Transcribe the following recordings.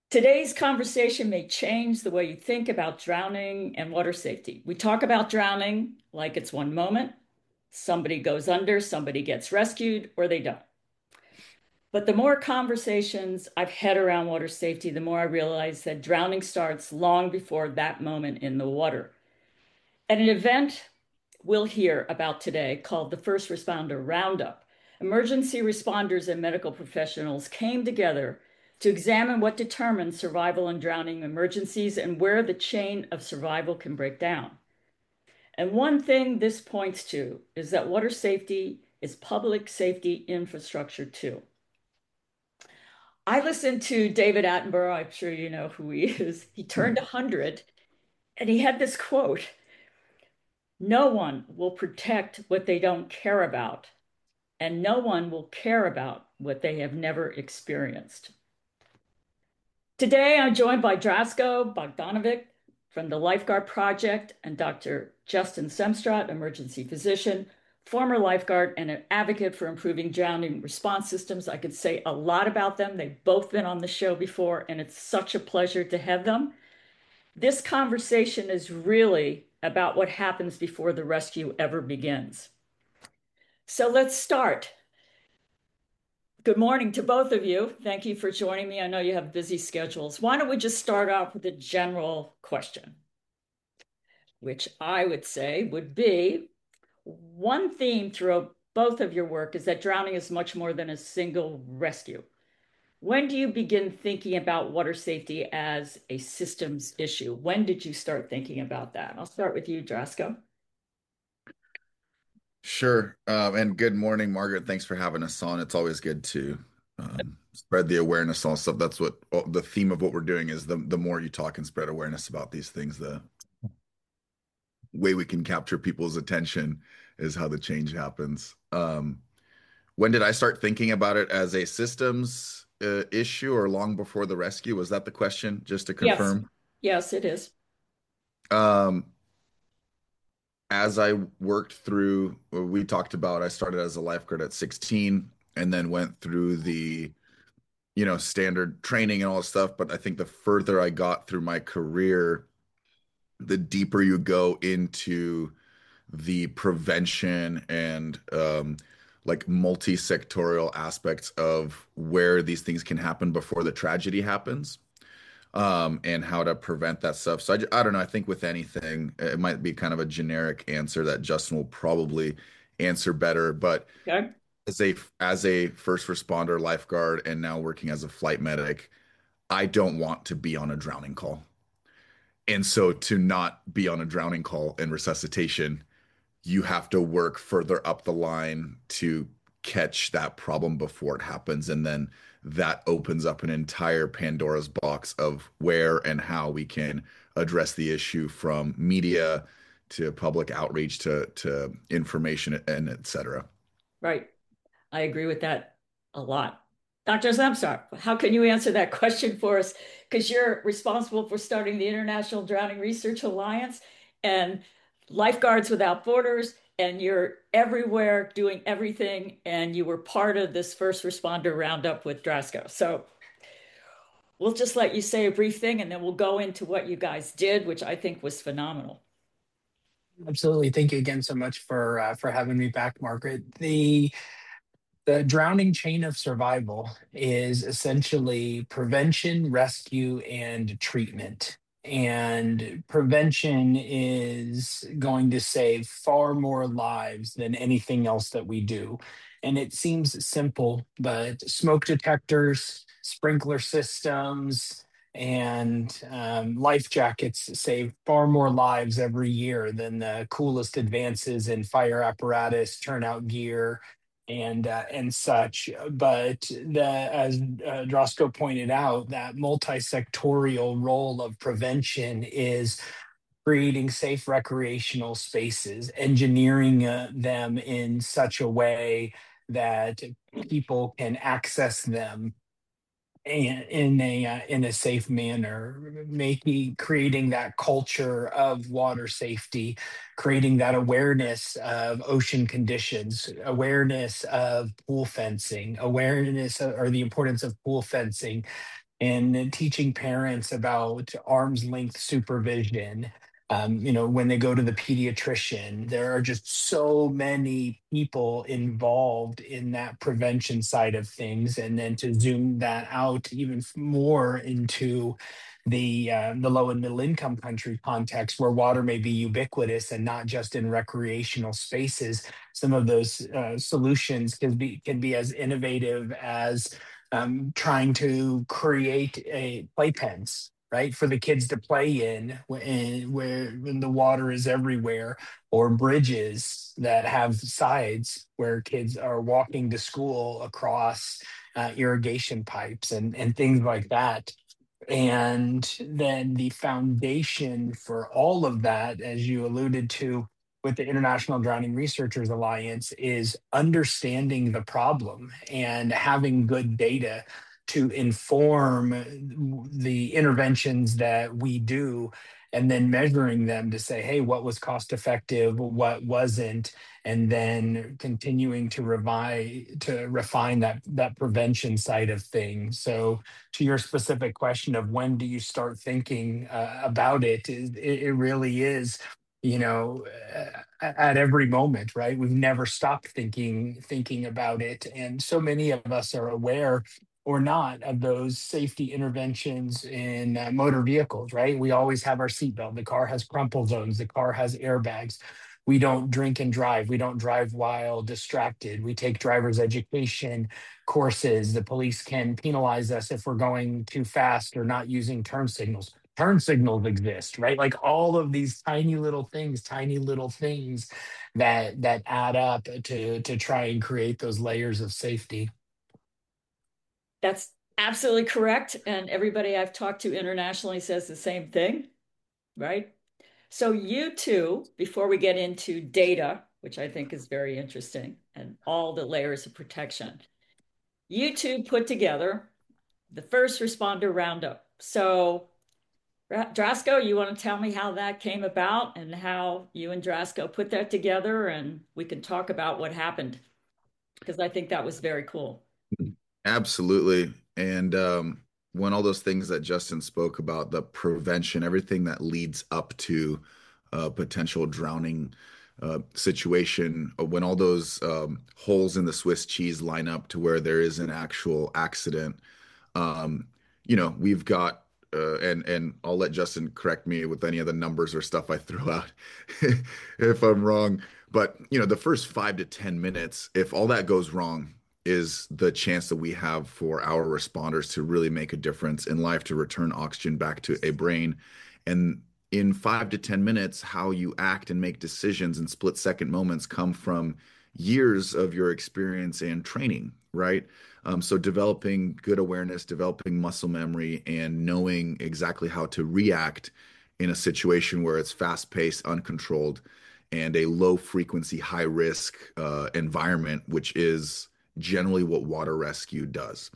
Today's conversation may change the way you think about drowning and water safety. We talk about drowning like it's one moment. Somebody goes under, somebody gets rescued, or they don't. But the more conversations I've had around water safety, the more I realize that drowning starts long before that moment in the water. At an event we'll hear about today called the First Responder Roundup, emergency responders and medical professionals came together to examine what determines survival and drowning emergencies and where the chain of survival can break down. And one thing this points to is that water safety is public safety infrastructure too. I listened to David Attenborough. I'm sure you know who he is. He turned 100 and he had this quote: no one will protect what they don't care about, and no one will care about what they have never experienced. Today, I'm joined by Drasko Bogdanovic from the Lifeguard Project and Dr. Justin Semstrat, emergency physician, former lifeguard, and an advocate for improving drowning response systems. I could say a lot about them. They've both been on the show before, and it's such a pleasure to have them. This conversation is really about what happens before the rescue ever begins. So let's start. Good morning to both of you. Thank you for joining me. I know you have busy schedules. Why don't we just start off with a general question, which I would say would be one theme throughout both of your work is that drowning is much more than a single rescue. When do you begin thinking about water safety as a systems issue? When did you start thinking about that? I'll start with you, Drasko. Sure. And good morning, Margaret. Thanks for having us on. It's always good to spread the awareness on stuff. That's what the theme of what we're doing is the more you talk and spread awareness about these things, the way we can capture people's attention is how the change happens. When did I start thinking about it as a systems issue or long before the rescue? Was that the question? Just to Yes, confirm. yes, it is. Um, as I worked through, we talked about, I started as a lifeguard at 16 and then went through the standard training and all this stuff. But I think the further I got through my career, the deeper you go into the prevention and like multi-sectorial aspects of where these things can happen before the tragedy happens, and how to prevent that stuff. So I don't know. I think with anything, it might be kind of a generic answer that Justin will probably answer better. But Okay. as a first responder, lifeguard, and now working as a flight medic, I don't want to be on a drowning call. And so to not be on a drowning call in resuscitation, you have to work further up the line to catch that problem before it happens. And then that opens up an entire Pandora's box of where and how we can address the issue, from media to public outreach to information and et cetera. Right. I agree with that a lot. Dr. Zamsar, how can you answer that question for us? Because you're responsible for starting the International Drowning Research Alliance and Lifeguards Without Borders, and you're everywhere doing everything, and you were part of this first responder roundup with Drasco. So we'll just let you say a brief thing, and then we'll go into what you guys did, which I think was phenomenal. Absolutely. Thank you again so much for having me back, Margaret. The drowning chain of survival is essentially prevention, rescue, and treatment. And prevention is going to save far more lives than anything else that we do. And it seems simple, but smoke detectors, sprinkler systems, and life jackets save far more lives every year than the coolest advances in fire apparatus, turnout gear, and such. But as Drosko pointed out, that multi-sectorial role of prevention is creating safe recreational spaces, engineering them in such a way that people can access them in a safe manner, making creating that culture of water safety, creating that awareness of ocean conditions, awareness of pool fencing, or the importance of pool fencing, and teaching parents about arm's length supervision. When they go to the pediatrician, there are just so many people involved in that prevention side of things. And then to zoom that out even more into the low and middle income country context where water may be ubiquitous and not just in recreational spaces, some of those solutions can be as innovative as trying to create a playpens, right, for the kids to play in where when the water is everywhere, or bridges that have sides where kids are walking to school across irrigation pipes and things like that. And then the foundation for all of that, as you alluded to with the International Drowning Researchers Alliance, is understanding the problem and having good data to inform the interventions that we do, and then measuring them to say, hey, what was cost effective, what wasn't, and then continuing to refine that prevention side of things. So to your specific question of when do you start thinking about it really is, at every moment, right? We've never stopped thinking about it, and so many of us are aware or not of those safety interventions in motor vehicles, right? We always have our seatbelt. The car has crumple zones. The car has airbags. We don't drink and drive. We don't drive while distracted. We take driver's education courses. The police can penalize us if we're going too fast or not using turn signals. Turn signals exist, right? Like all of these tiny little things that add up to try and create those layers of safety. That's absolutely correct. And everybody I've talked to internationally says the same thing, right? So, you two, before we get into data, which I think is very interesting, and all the layers of protection, you two put together the first responder roundup. So, Drasco, you want to tell me how that came about and how you and Drasco put that together, and we can talk about what happened because I think that was very cool. Absolutely. And when all those things that Justin spoke about, the prevention, everything that leads up to a potential drowning situation, when all those holes in the Swiss cheese line up to where there is an actual accident, um, we've got, and I'll let Justin correct me with any of the numbers or stuff I throw out if I'm wrong. But the first 5 to 10 minutes, if all that goes wrong, is the chance that we have for our responders to really make a difference in life, to return oxygen back to a brain. And in 5 to 10 minutes, how you act and make decisions in split second moments come from years of your experience and training, right? So developing good awareness, developing muscle memory, and knowing exactly how to react in a situation where it's fast paced, uncontrolled, and a low frequency, high risk environment, which is generally what water rescue does.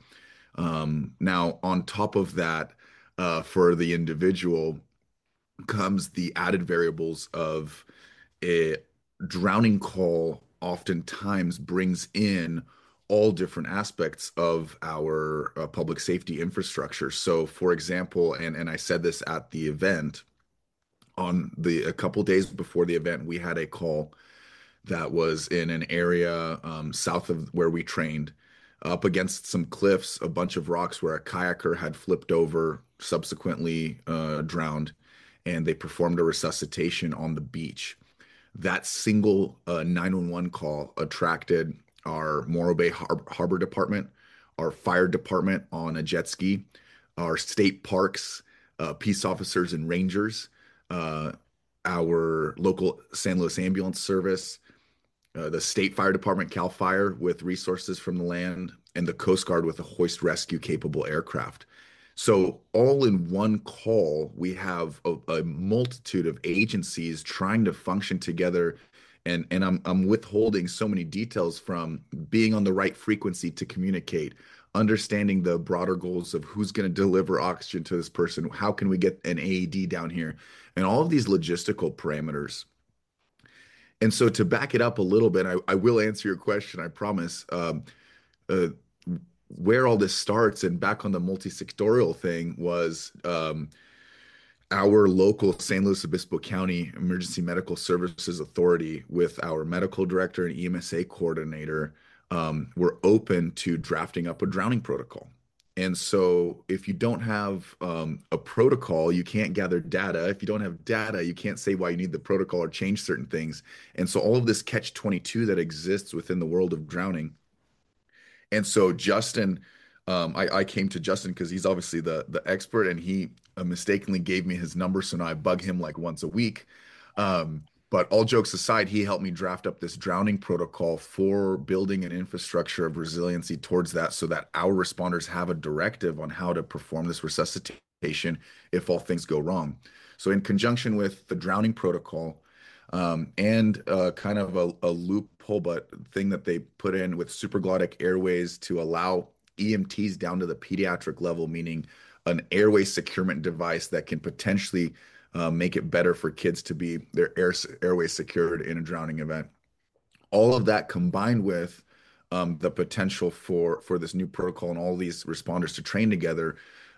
Now, on top of that, for the individual comes the added variables of a drowning call oftentimes brings in all different aspects of our public safety infrastructure. So, for example, and I said this at the event, on the a couple days before the event, we had a call that was in an area south of where we trained, up against some cliffs, a bunch of rocks where a kayaker had flipped over, subsequently drowned, and they performed a resuscitation on the beach. That single 911 call attracted our Morro Bay Harbor Department, our fire department on a jet ski, our state parks, peace officers and rangers, uh, our local San Luis Ambulance Service, the state fire department, CAL FIRE, with resources from the land, and the Coast Guard with a hoist rescue capable aircraft. So, all in one call, we have a multitude of agencies trying to function together. And I'm withholding so many details from being on the right frequency to communicate, understanding the broader goals of who's going to deliver oxygen to this person, how can we get an AED down here, and all of these logistical parameters. And so, to back it up a little bit, I will answer your question, I promise. Uh, where all this starts, and back on the multi-sectorial thing, was our local San Luis Obispo County Emergency Medical Services Authority, with our medical director and EMSA coordinator, were open to drafting up a drowning protocol. And so, if you don't have a protocol, you can't gather data. If you don't have data, you can't say why you need the protocol or change certain things. And so, all of this catch-22 that exists within the world of drowning. And so Justin, I came to Justin because he's obviously the expert, and he mistakenly gave me his number. So now I bug him like once a week. But all jokes aside, he helped me draft up this drowning protocol for building an infrastructure of resiliency towards that, so that our responders have a directive on how to perform this resuscitation if all things go wrong. So in conjunction with the drowning protocol, and kind of a loophole, but thing that they put in with supraglottic airways to allow EMTs down to the pediatric level, meaning an airway securement device that can potentially make it better for kids to be their airway secured in a drowning event. All of that combined with the potential for this new protocol and all these responders to train together,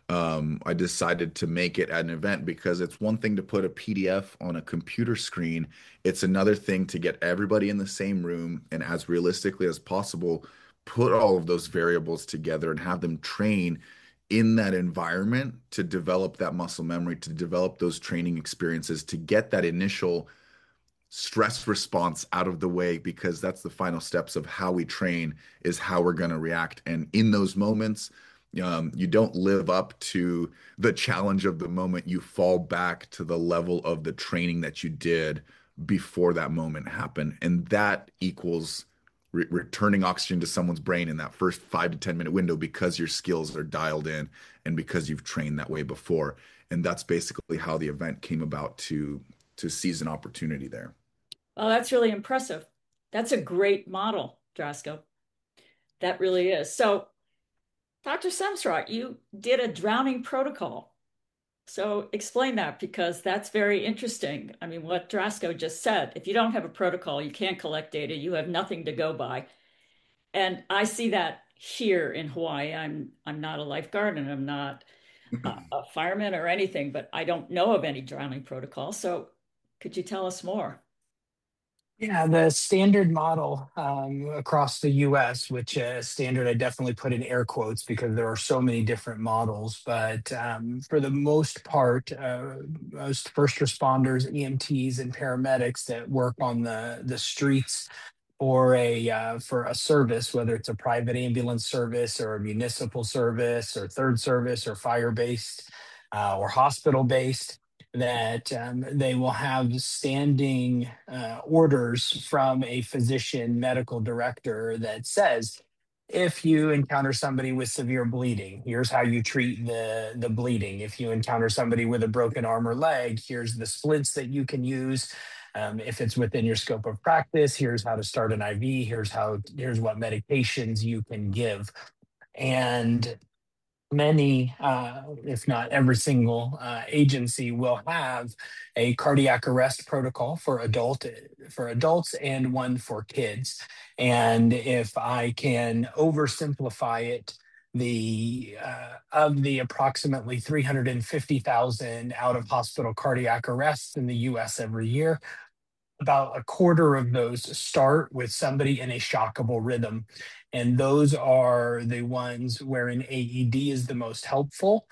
I decided to make it at an event, because it's one thing to put a PDF on a computer screen. It's another thing to get everybody in the same room and, as realistically as possible, put all of those variables together and have them train in that environment to develop that muscle memory, to develop those training experiences, to get that initial stress response out of the way, because that's the final steps of how we train, is how we're going to react. And in those moments, you don't live up to the challenge of the moment. You fall back to the level of the training that you did before that moment happened. And that equals returning oxygen to someone's brain in that first 5 to 10 minute window, because your skills are dialed in and because you've trained that way before. And that's basically how the event came about, to seize an opportunity there. Well, that's really impressive. That's a great model, Drasko. That really is. So, Dr. Semsrott, you did a drowning protocol. So explain that, because that's very interesting. I mean, what Drasko just said, if you don't have a protocol, you can't collect data, you have nothing to go by. And I see that here in Hawaii. I'm not a lifeguard, and I'm not a fireman or anything, but I don't know of any drowning protocol. So could you tell us more? Yeah, the standard model across the US, which standard I definitely put in air quotes because there are so many different models, but for the most part, most first responders, EMTs, and paramedics that work on the streets for a service, whether it's a private ambulance service or a municipal service or third service or fire based or hospital based, that they will have standing orders from a physician medical director that says, if you encounter somebody with severe bleeding, here's how you treat the bleeding. If you encounter somebody with a broken arm or leg, here's the splints that you can use. If it's within your scope of practice, here's how to start an IV. Here's what medications you can give. And many, if not every single agency, will have a cardiac arrest protocol for adults and one for kids. And if I can oversimplify it, the of the approximately 350,000 out of hospital cardiac arrests in the U.S. every year, about a quarter of those start with somebody in a shockable rhythm. And those are the ones where an AED is the most helpful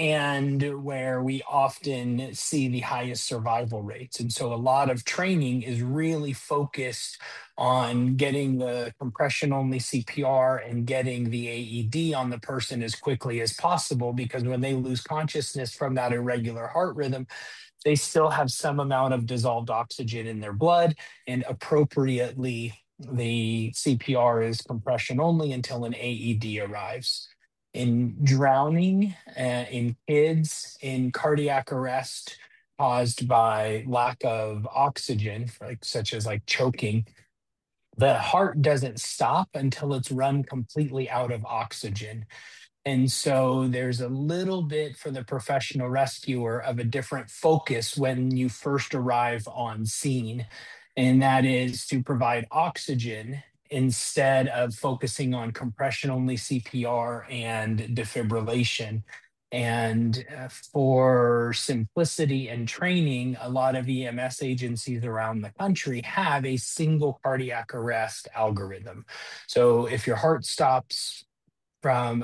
and where we often see the highest survival rates. And so a lot of training is really focused on getting the compression only CPR and getting the AED on the person as quickly as possible, because when they lose consciousness from that irregular heart rhythm, they still have some amount of dissolved oxygen in their blood, and appropriately, the CPR is compression only until an AED arrives. In drowning, in kids, in cardiac arrest caused by lack of oxygen, such as like choking, the heart doesn't stop until it's run completely out of oxygen. And so there's a little bit for the professional rescuer of a different focus when you first arrive on scene, and that is to provide oxygen instead of focusing on compression only CPR and defibrillation. And for simplicity and training, a lot of EMS agencies around the country have a single cardiac arrest algorithm. So if your heart stops from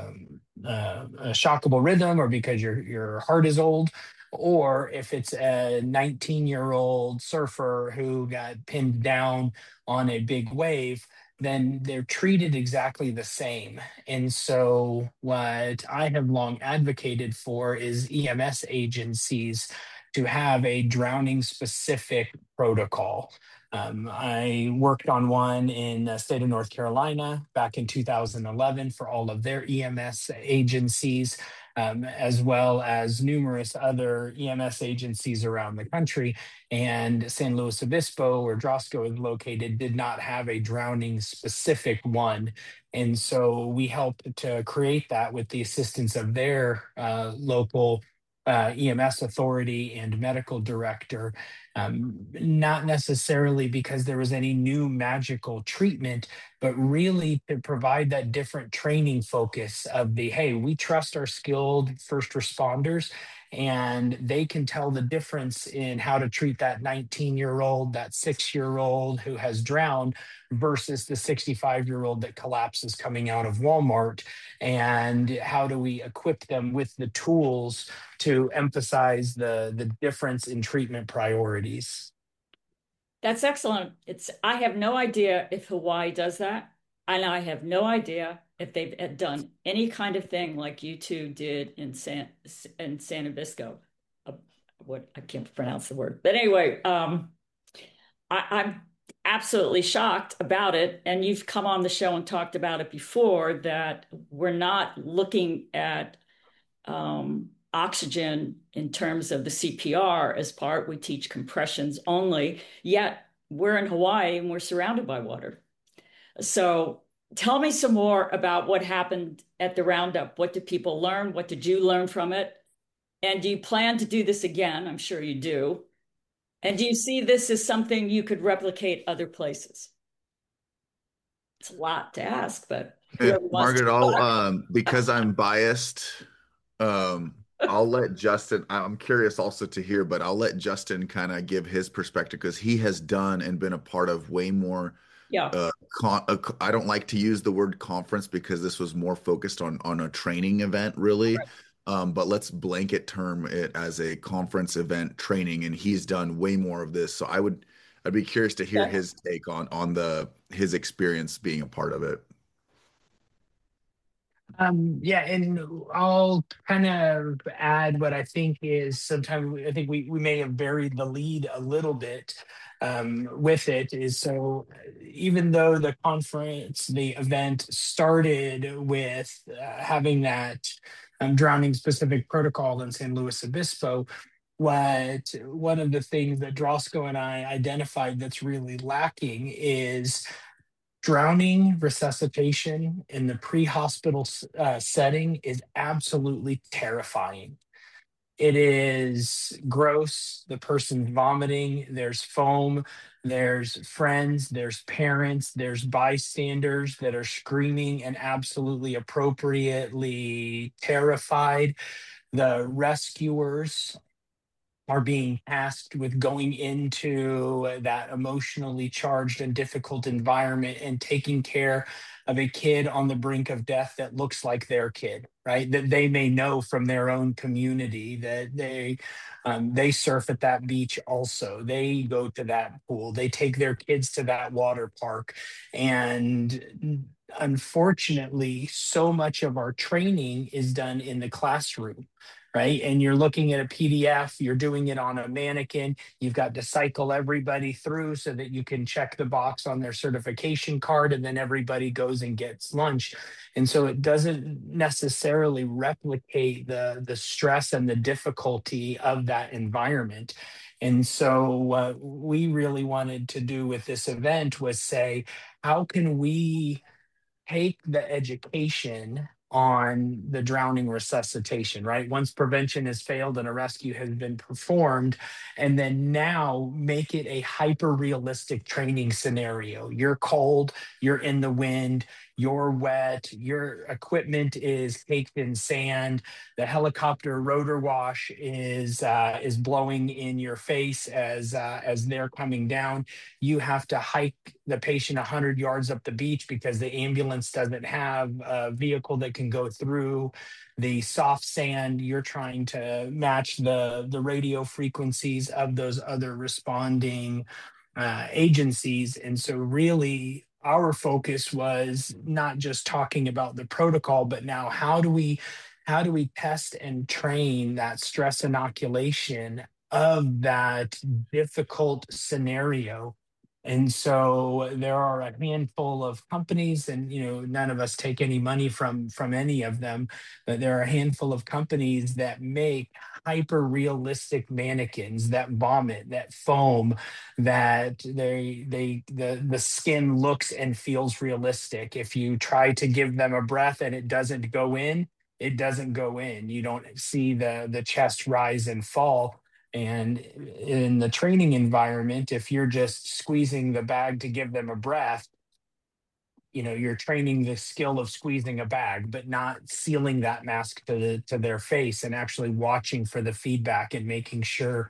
a shockable rhythm, or because your heart is old, or if it's a 19-year-old surfer who got pinned down on a big wave, then they're treated exactly the same. And so what I have long advocated for is EMS agencies to have a drowning specific protocol. I worked on one in the state of North Carolina back in 2011 for all of their EMS agencies, as well as numerous other EMS agencies around the country. And San Luis Obispo, where Drosco is located, did not have a drowning specific one. And so we helped to create that with the assistance of their local EMS authority and medical director, not necessarily because there was any new magical treatment, but really to provide that different training focus of the, hey, we trust our skilled first responders and they can tell the difference in how to treat that 19-year-old, that 6-year-old who has drowned versus the 65-year-old that collapses coming out of Walmart. And how do we equip them with the tools to emphasize the difference in treatment priorities? That's excellent. I have no idea if Hawaii does that, and I have no idea if they've done any kind of thing like you two did in San Obisco. Uh, what I can't pronounce the word, but anyway, I'm absolutely shocked about it. And you've come on the show and talked about it before that we're not looking at oxygen in terms of the CPR as part. We teach compressions only, yet we're in Hawaii and we're surrounded by water. So tell me some more about what happened at the roundup. What did people learn? What did you learn from it? And do you plan to do this again? I'm sure you do. And do you see this as something you could replicate other places? It's a lot to ask, but whoever wants to Margaret, I'll talk. because I'm biased, I'll let Justin. I'm curious also to hear, but I'll let Justin kind of give his perspective because he has done and been a part of way more. Yeah. I don't like to use the word conference because this was more focused on a training event, really. Right. But let's blanket term it as a conference event training, and he's done way more of this. So I'd be curious to hear Okay. his take on the his experience being a part of it. Yeah, and I'll kind of add what I think is sometimes I think we may have buried the lead a little bit with it. Is so even though the conference, the event started with having that drowning specific protocol in San Luis Obispo, what one of the things that Drosco and I identified that's really lacking is drowning resuscitation in the pre-hospital setting is absolutely terrifying. It is gross. The person's vomiting. There's foam. There's friends. There's parents. There's bystanders that are screaming and absolutely appropriately terrified. The rescuers are being tasked with going into that emotionally charged and difficult environment and taking care of a kid on the brink of death that looks like their kid, right? That they may know from their own community that they surf at that beach also. They go to that pool. They take their kids to that water park. And unfortunately, so much of our training is done in the classroom, right? And you're looking at a PDF, you're doing it on a mannequin, you've got to cycle everybody through so that you can check the box on their certification card, and then everybody goes and gets lunch. And so it doesn't necessarily replicate the stress and the difficulty of that environment. And so what we really wanted to do with this event was say, how can we take the education on the drowning resuscitation, right? Once prevention has failed and a rescue has been performed, and then now make it a hyper realistic training scenario. You're cold, you're in the wind, you're wet, your equipment is caked in sand, the helicopter rotor wash is blowing in your face as they're coming down. You have to hike the patient 100 yards up the beach because the ambulance doesn't have a vehicle that can go through the soft sand. You're trying to match the radio frequencies of those other responding agencies. And so, really, our focus was not just talking about the protocol, but now how do we test and train that stress inoculation of that difficult scenario. And so there are a handful of companies, and none of us take any money from any of them, but there are a handful of companies that make hyper realistic mannequins that vomit, that foam, that the skin looks and feels realistic. If you try to give them a breath and it doesn't go in, it doesn't go in. You don't see the chest rise and fall. And in the training environment, if you're just squeezing the bag to give them a breath, you're training the skill of squeezing a bag, but not sealing that mask to their face and actually watching for the feedback and making sure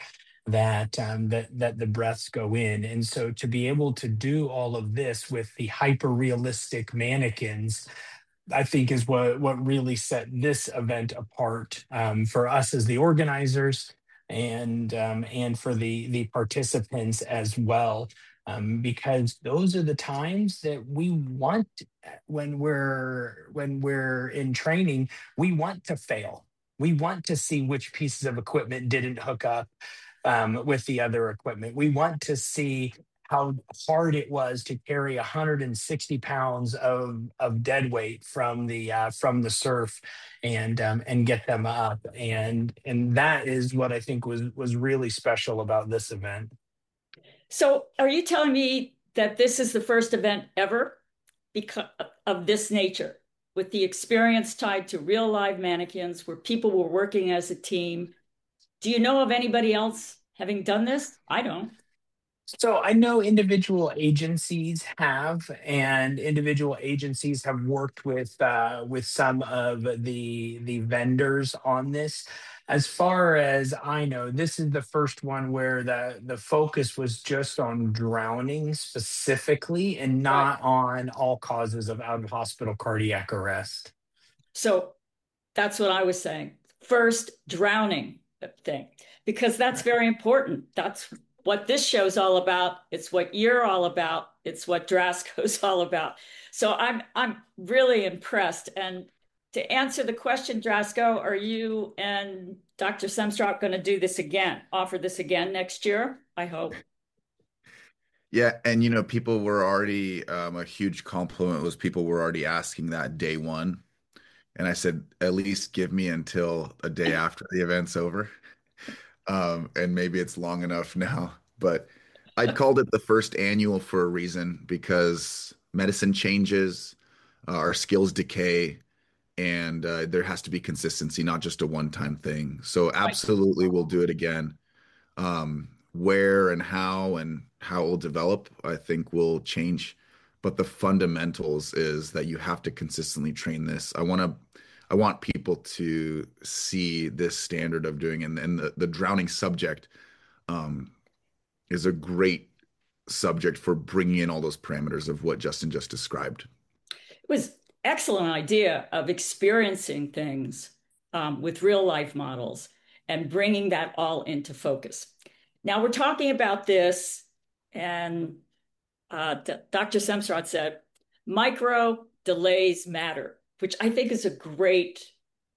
that the breaths go in. And so to be able to do all of this with the hyper realistic mannequins, I think is what really set this event apart, for us as the organizers, and for the participants as well, because those are the times that we want, when we're in training, we want to fail. We want to see which pieces of equipment didn't hook up with the other equipment. We want to see how hard it was to carry 160 pounds of dead weight from the surf, and get them up. And that is what I think was really special about this event. So, are you telling me that this is the first event ever because of this nature, with the experience tied to real live mannequins where people were working as a team? Do you know of anybody else having done this? I don't. So I know individual agencies have, and individual agencies have worked with some of the vendors on this. As far as I know, this is the first one where the focus was just on drowning specifically, and Right. not on all causes of out of hospital cardiac arrest. So that's what I was saying. First, drowning thing, because that's very important. That's what this show's all about. It's what you're all about. It's what Drasco's all about. So I'm really impressed. And to answer the question, Drasco, are you and Dr. Semstrop going to do this again, offer this again next year? I hope. Yeah, and people were already a huge compliment was people were already asking that day one, and I said at least give me until a day after the event's over, and maybe it's long enough now. But I'd called it the first annual for a reason because medicine changes, our skills decay, and there has to be consistency, not just a one-time thing. So Right. absolutely, we'll do it again. Where and how it'll develop, I think will change. But the fundamentals is that you have to consistently train this. I want people to see this standard of doing, and the drowning subject um, is a great subject for bringing in all those parameters of what Justin just described. It was excellent idea of experiencing things with real life models and bringing that all into focus. Now we're talking about this, and Dr. Semstrot said, micro delays matter, which I think is a great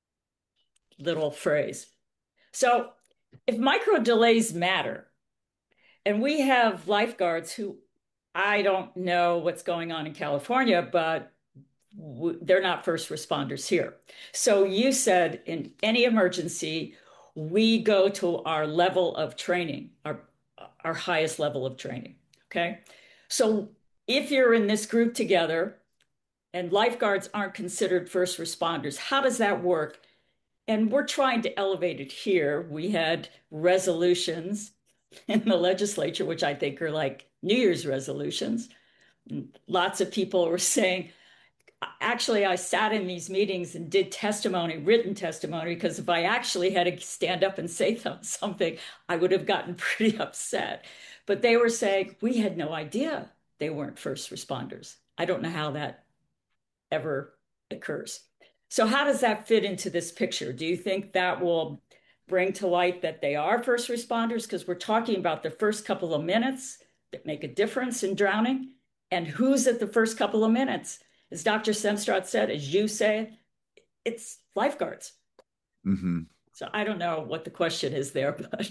little phrase. So if micro delays matter, and we have lifeguards who, I don't know what's going on in California, but they're not first responders here. So you said in any emergency, we go to our level of training, our highest level of training. Okay. So if you're in this group together and lifeguards aren't considered first responders. How does that work? And we're trying to elevate it here. We had resolutions in the legislature, which I think are like New Year's resolutions. Lots of people were saying, actually, I sat in these meetings and did testimony, written testimony, because if I actually had to stand up and say something, I would have gotten pretty upset. But they were saying, we had no idea they weren't first responders. I don't know how that ever occurs. So, how does that fit into this picture? Do you think that will bring to light that they are first responders? Because we're talking about the first couple of minutes that make a difference in drowning. And who's at the first couple of minutes? As Dr. Stenstrad said, as you say, it's lifeguards. Mm-hmm. So I don't know what the question is there, but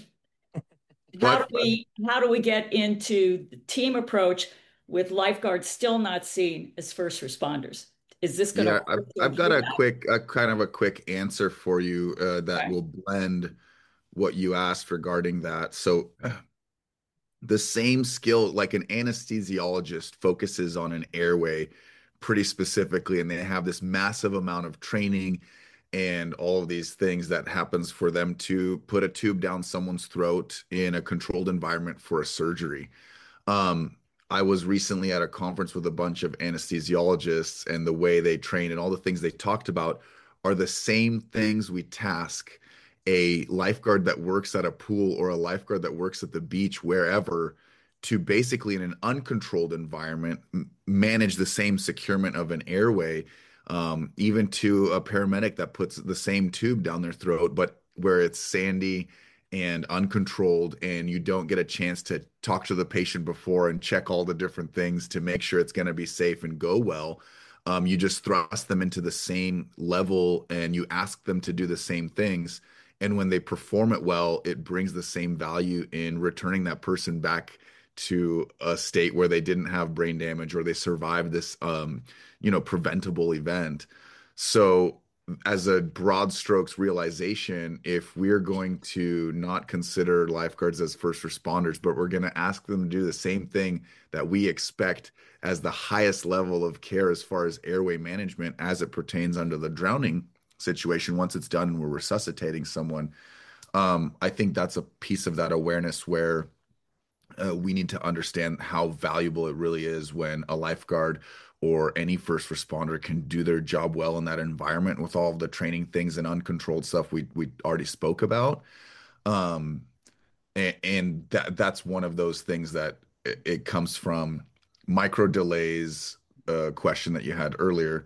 But how do we get into the team approach with lifeguards still not seen as first responders? Is this going yeah, to I've got a quick, a kind of a quick answer for you that Okay. will blend what you asked regarding that. So the same skill, like an anesthesiologist focuses on an airway pretty specifically, and they have this massive amount of training and all of these things that happens for them to put a tube down someone's throat in a controlled environment for a surgery. Um, I was recently at a conference with a bunch of anesthesiologists, and the way they train and all the things they talked about are the same things we task a lifeguard that works at a pool or a lifeguard that works at the beach, wherever, to basically, in an uncontrolled environment, manage the same securement of an airway, even to a paramedic that puts the same tube down their throat, but where it's sandy and uncontrolled, and you don't get a chance to talk to the patient before and check all the different things to make sure it's going to be safe and go well. You just thrust them into the same level and you ask them to do the same things. And when they perform it well, it brings the same value in returning that person back to a state where they didn't have brain damage or they survived this, preventable event. So as a broad strokes realization, if we're going to not consider lifeguards as first responders, but we're going to ask them to do the same thing that we expect as the highest level of care as far as airway management as it pertains under the drowning situation, once it's done and we're resuscitating someone, I think that's a piece of that awareness where we need to understand how valuable it really is when a lifeguard or any first responder can do their job well in that environment with all of the training things and uncontrolled stuff we already spoke about. Um, and that's one of those things that it comes from micro delays, question that you had earlier.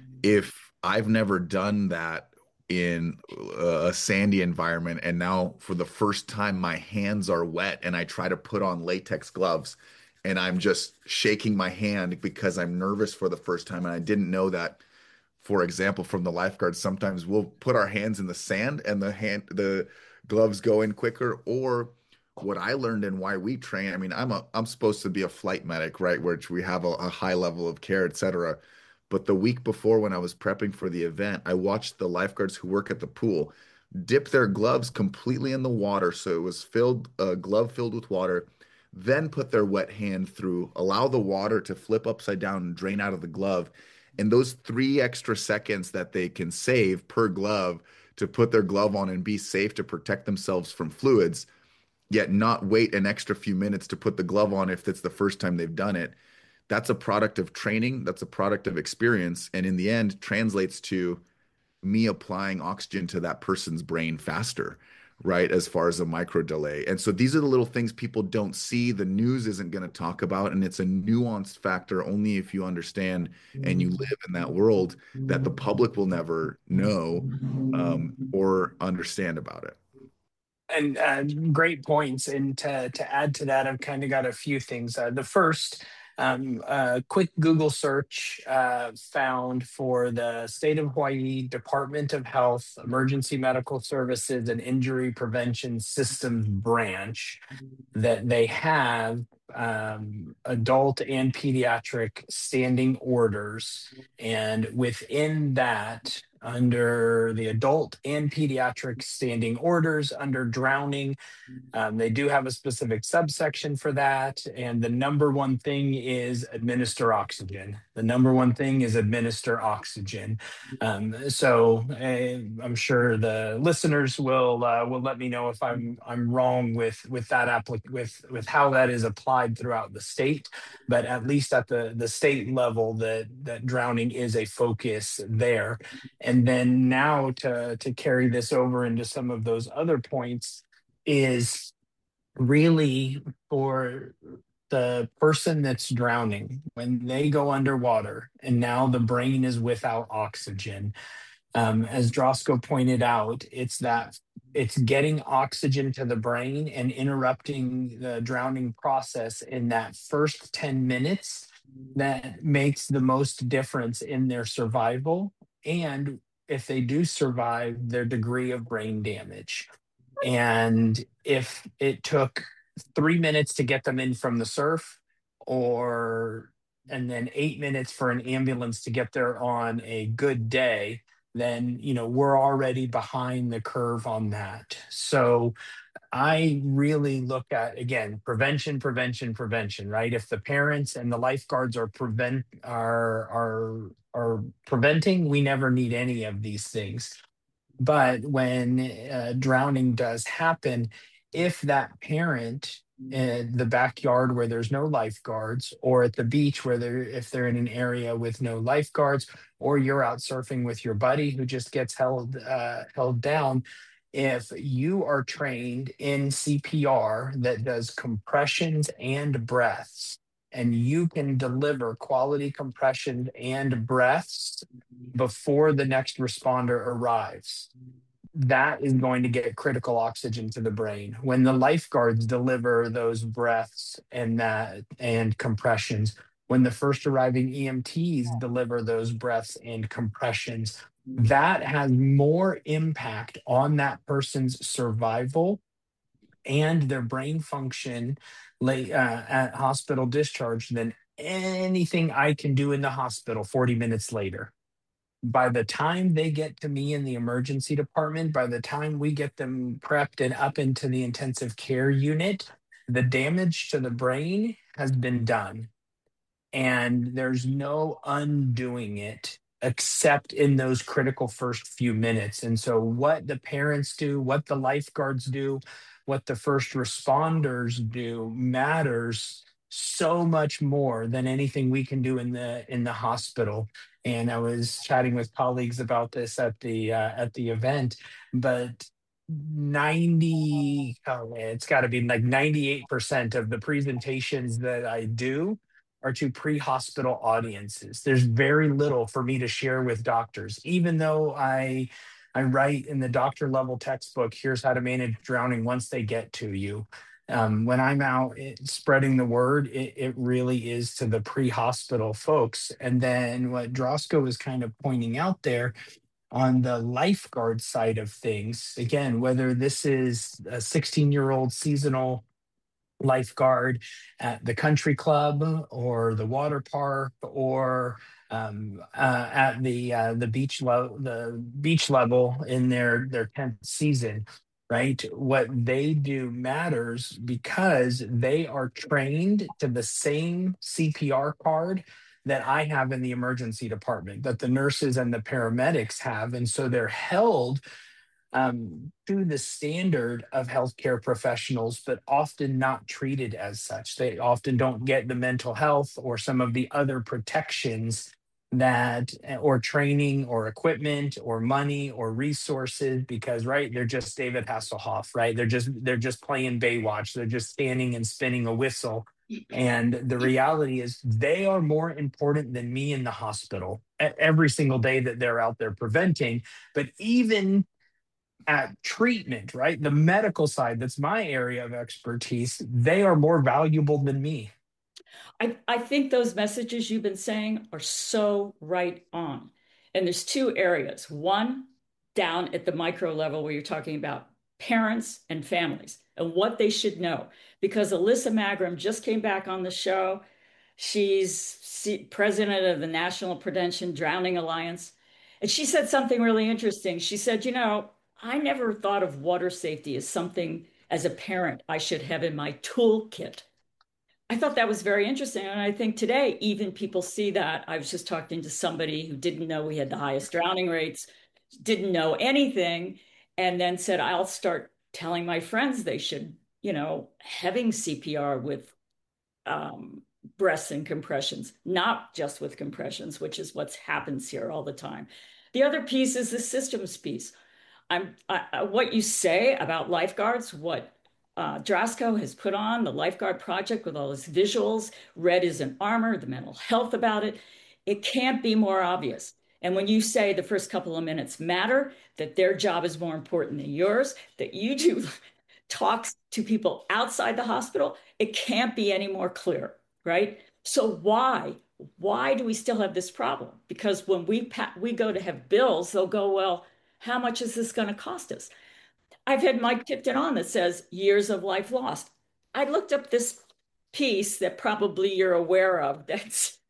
If I've never done that in a sandy environment, and now for the first time my hands are wet and I try to put on latex gloves and I'm just shaking my hand because I'm nervous for the first time, and I didn't know that, for example, from the lifeguards, sometimes we'll put our hands in the sand and the gloves go in quicker. Or what I learned and why we train, I mean, I'm supposed to be a flight medic, right? Which we have a high level of care, etc. But the week before, when I was prepping for the event, I watched the lifeguards who work at the pool dip their gloves completely in the water. So it was filled, a glove filled with water, then put their wet hand through, allow the water to flip upside down and drain out of the glove. And those 3 extra seconds that they can save per glove to put their glove on and be safe to protect themselves from fluids, yet not wait an extra few minutes to put the glove on if it's the first time they've done it. That's a product of training, that's a product of experience, and in the end translates to me applying oxygen to that person's brain faster, right? As far as a micro delay. And so these are the little things people don't see, the news isn't going to talk about, and it's a nuanced factor only if you understand and you live in that world, that the public will never know or understand about it. And great points. And to add to that, I've kind of got a few things. The first, quick Google search found for the state of Hawaii Department of Health Emergency Medical Services and Injury Prevention Systems branch that they have adult and pediatric standing orders. And within that, under the adult and pediatric standing orders under drowning. They do have a specific subsection for that. And the number one thing is administer oxygen. The number one thing is administer oxygen. I'm sure the listeners will let me know if I'm wrong with that with how that is applied throughout the state. But at least at the state level, that drowning is a focus there. And then now to carry this over into some of those other points is really for the person that's drowning when they go underwater and now the brain is without oxygen. As Drosko pointed out, it's getting oxygen to the brain and interrupting the drowning process in that first 10 minutes that makes the most difference in their survival, and if they do survive, their degree of brain damage. And if it took 3 minutes to get them in from the surf, or and then 8 minutes for an ambulance to get there on a good day, then we're already behind the curve on that. So I really look at, again, prevention, prevention, prevention, right? If the parents and the lifeguards are preventing, we never need any of these things. But when drowning does happen, if that parent in the backyard where there's no lifeguards, or at the beach where if they're in an area with no lifeguards, or you're out surfing with your buddy who just gets held down, if you are trained in CPR that does compressions and breaths, and you can deliver quality compressions and breaths before the next responder arrives, that is going to get critical oxygen to the brain. When the lifeguards deliver those breaths and compressions, when the first arriving EMTs deliver those breaths and compressions, that has more impact on that person's survival and their brain function at hospital discharge than anything I can do in the hospital 40 minutes later. By the time they get to me in the emergency department, by the time we get them prepped and up into the intensive care unit, the damage to the brain has been done. And there's no undoing it except in those critical first few minutes. And so, what the parents do, what the lifeguards do, what the first responders do matters so much more than anything we can do in the hospital. And I was chatting with colleagues about this at the event, but it's got to be like 98% of the presentations that I do are to pre-hospital audiences. There's very little for me to share with doctors, even though I write in the doctor level textbook, here's how to manage drowning once they get to you. When I'm out spreading the word, it really is to the pre-hospital folks. And then what Drosko is kind of pointing out there on the lifeguard side of things, again, whether this is a 16-year-old seasonal lifeguard at the country club or the water park, or at the beach level in their 10th season, right? What they do matters because they are trained to the same CPR card that I have in the emergency department, that the nurses and the paramedics have. And so they're held to the standard of healthcare professionals, but often not treated as such. They often don't get the mental health or some of the other protections or training or equipment or money or resources, because right, they're just David Hasselhoff, right? They're just playing Baywatch. They're just standing and spinning a whistle. And the reality is they are more important than me in the hospital every single day that they're out there preventing. But even at treatment, right? The medical side, that's my area of expertise, they are more valuable than me. I think those messages you've been saying are so right on. And there's two areas. One, down at the micro level, where you're talking about parents and families and what they should know. Because Alyssa Magram just came back on the show. She's president of the National Prevention Drowning Alliance. And she said something really interesting. She said, I never thought of water safety as something as a parent I should have in my toolkit. I thought that was very interesting. And I think today, even people see that. I was just talking to somebody who didn't know we had the highest drowning rates, didn't know anything, and then said, I'll start telling my friends they should, having CPR with um, breaths and compressions, not just with compressions, which is what happens here all the time. The other piece is the systems piece. What you say about lifeguards, what Drasco has put on the lifeguard project with all his visuals, red is an armor, the mental health about it. It can't be more obvious. And when you say the first couple of minutes matter, that their job is more important than yours, that you do talks to people outside the hospital, it can't be any more clear, right? So why do we still have this problem? Because when we go to have bills, they'll go, well, how much is this going to cost us? I've had Mike Tipton on that says years of life lost. I looked up this piece that probably you're aware of that's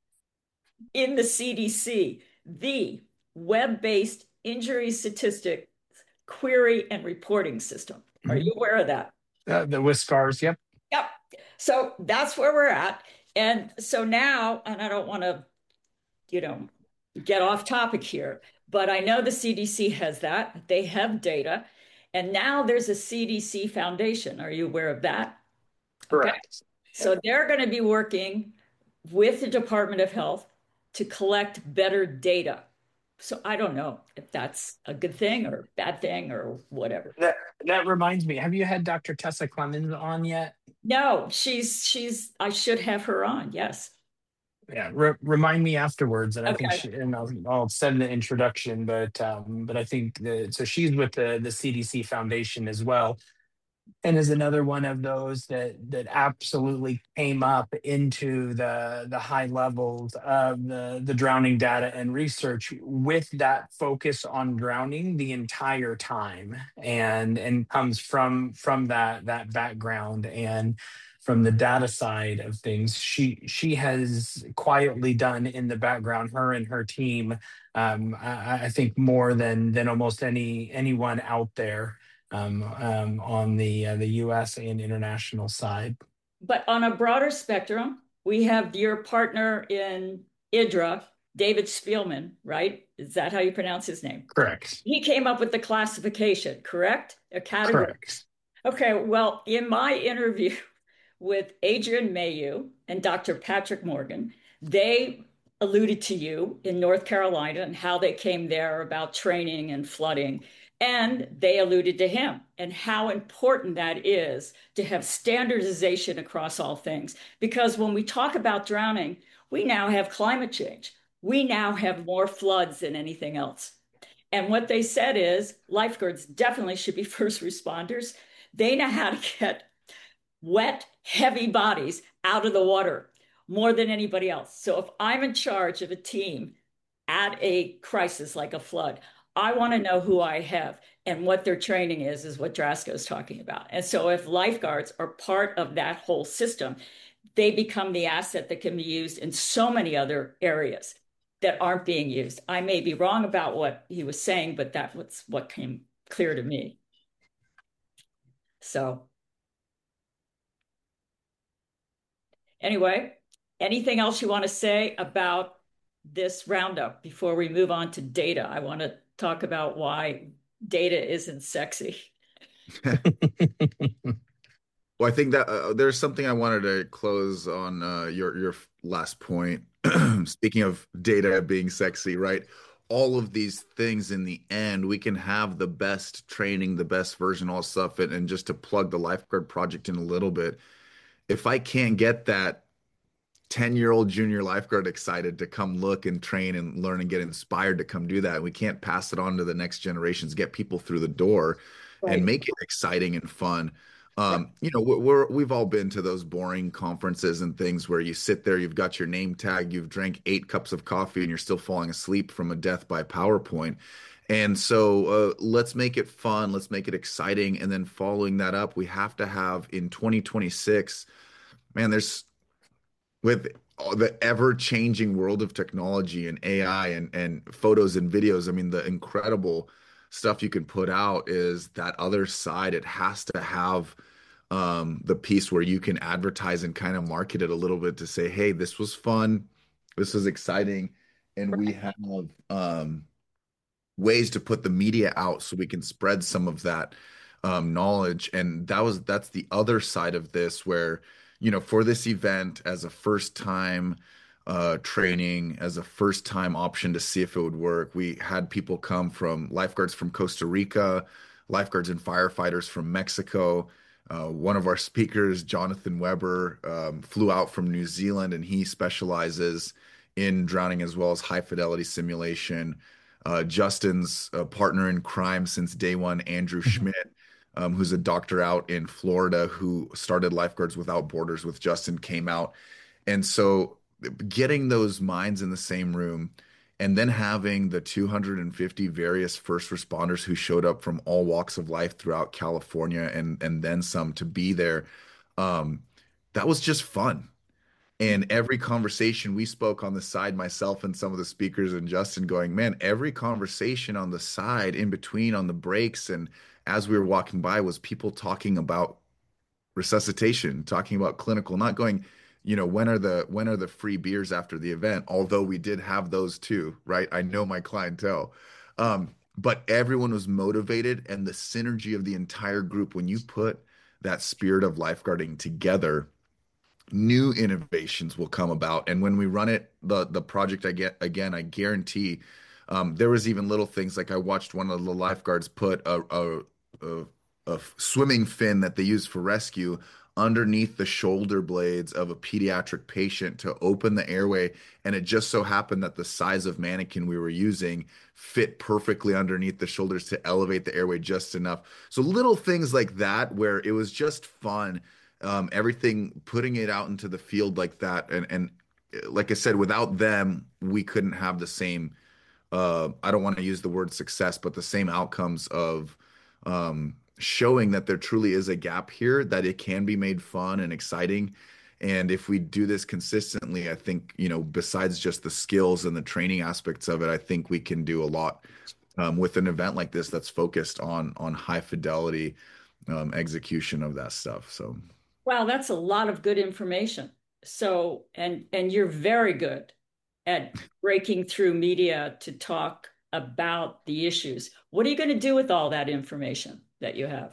in the CDC, the web-based injury statistic query and reporting system. Are Mhm. you aware of that? The with scars, yep. Yep. So that's where we're at. And so now, and I don't want to, you know, get off topic here, but I know the CDC has that. They have data. And now there's a CDC Foundation. Are you aware of that? Okay. Correct. So they're going to be working with the Department of Health to collect better data. So I don't know if that's a good thing or a bad thing or whatever. That that reminds me. Have you had Dr. Tessa Clemens on yet? No, she's I should have her on. Yes. Yeah, remind me afterwards, and I think Okay. she, and I'll send the introduction. But I think so she's with the CDC Foundation as well, and is another one of those that absolutely came up into the high levels of the drowning data and research with that focus on drowning the entire time, and comes from that background and from the data side of things. She has quietly done in the background, her and her team, I think more than almost anyone out there, on the U.S. and international side. But on a broader spectrum, we have your partner in IDRA, David Spielman, right? Is that how you pronounce his name? Correct. He came up with the classification, correct? A category. Correct. Okay, well, in my interview with Adrian Mayu and Dr. Patrick Morgan, they alluded to you in North Carolina and how they came there about training and flooding. And they alluded to him and how important that is to have standardization across all things. Because when we talk about drowning, we now have climate change. We now have more floods than anything else. And what they said is lifeguards definitely should be first responders. They know how to get wet, heavy bodies out of the water more than anybody else. So if I'm in charge of a team at a crisis like a flood, I want to know who I have and what their training is what Drasco is talking about. And so if lifeguards are part of that whole system, they become the asset that can be used in so many other areas that aren't being used. I may be wrong about what he was saying, but that was what came clear to me. So anyway, anything else you want to say about this roundup before we move on to data? I want to talk about why data isn't sexy. Well, I think that there's something I wanted to close on your last point. Speaking of data being sexy, right? All of these things in the end, we can have the best training, the best version, all stuff, and just to plug the lifeguard project in a little bit, if I can't get that 10-year-old junior lifeguard excited to come look and train and learn and get inspired to come do that. We can't pass it on to the next generations, get people through the door and Right. make it exciting and fun. Right. We've all been to those boring conferences and things where you sit there, you've got your name tag, you've drank 8 cups of coffee, and you're still falling asleep from a death by PowerPoint. And so let's make it fun, let's make it exciting. And then following that up, we have to have in 2026, man, there's with the ever-changing world of technology and AI and photos and videos. I mean, the incredible stuff you can put out is that other side. It has to have the piece where you can advertise and kind of market it a little bit to say, hey, this was fun, this was exciting, and we have um, ways to put the media out so we can spread some of that knowledge. And that's the other side of this where, for this event as a first time training, as a first time option to see if it would work, we had people come from lifeguards from Costa Rica, lifeguards and firefighters from Mexico. One of our speakers, Jonathan Weber, flew out from New Zealand, and he specializes in drowning as well as high fidelity simulation. Justin's partner in crime since day one, Andrew Mhm. Schmidt, who's a doctor out in Florida who started Lifeguards Without Borders with Justin, came out. And so getting those minds in the same room and then having the 250 various first responders who showed up from all walks of life throughout California and then some to be there, um, that was just fun. And every conversation we spoke on the side, myself and some of the speakers and Justin going, man, every conversation on the side, in between, on the breaks, and as we were walking by, was people talking about resuscitation, talking about clinical, not going, when are the free beers after the event? Although we did have those too, right? I know my clientele. But everyone was motivated, and the synergy of the entire group, when you put that spirit of lifeguarding together, new innovations will come about. And when we run it, the project, I get again, I guarantee there was even little things like I watched one of the lifeguards put a, a swimming fin that they use for rescue underneath the shoulder blades of a pediatric patient to open the airway. And it just so happened that the size of mannequin we were using fit perfectly underneath the shoulders to elevate the airway just enough. So little things like that where it was just fun, everything, putting it out into the field like that. And like I said, without them, we couldn't have the same, I don't want to use the word success, but the same outcomes of showing that there truly is a gap here, that it can be made fun and exciting. And if we do this consistently, I think, besides just the skills and the training aspects of it, I think we can do a lot with an event like this that's focused on high fidelity execution of that stuff. So. Wow, that's a lot of good information. So, and you're very good at breaking through media to talk about the issues. What are you going to do with all that information that you have?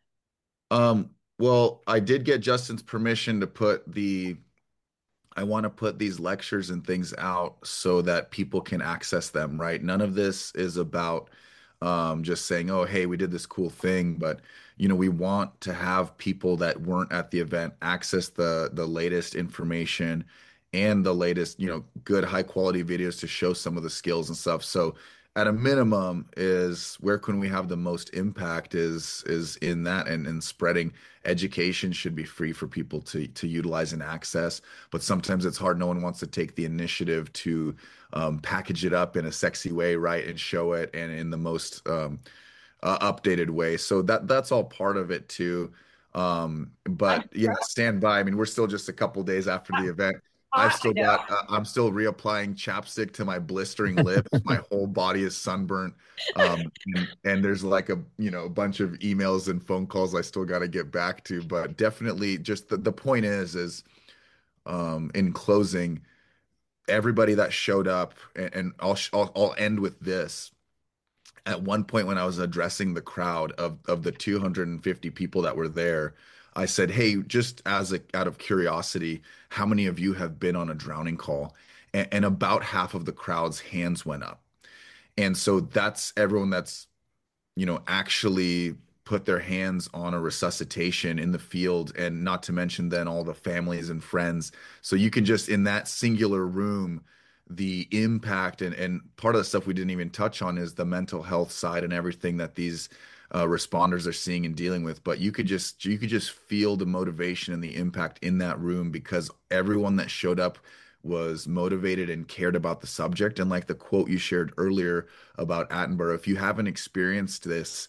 Well, I did get Justin's permission to I want to put these lectures and things out so that people can access them, right? None of this is about just saying, oh, hey, we did this cool thing, but we want to have people that weren't at the event access the latest information and the latest, good high quality videos to show some of the skills and stuff. So at a minimum is where can we have the most impact is in that, and spreading education should be free for people to utilize and access. But sometimes it's hard. No one wants to take the initiative to package it up in a sexy way, right, and show it and in the most updated way. So that's all part of it too. I, But yeah, stand by. I mean, we're still just a couple days after the event. I know. I'm still reapplying chapstick to my blistering lips. My whole body is sunburnt. And there's like a bunch of emails and phone calls I still got to get back to. But definitely just the point is, in closing, everybody that showed up, and I'll end with this. At one point when I was addressing the crowd of the 250 people that were there, I said, "Hey, just out of curiosity, how many of you have been on a drowning call?" And about half of the crowd's hands went up. And so that's everyone that's actually put their hands on a resuscitation in the field, and not to mention then all the families and friends. So you can just in that singular room, the impact and part of the stuff we didn't even touch on is the mental health side and everything that these responders are seeing and dealing with. But you could just feel the motivation and the impact in that room because everyone that showed up was motivated and cared about the subject. And like the quote you shared earlier about Attenborough, if you haven't experienced this,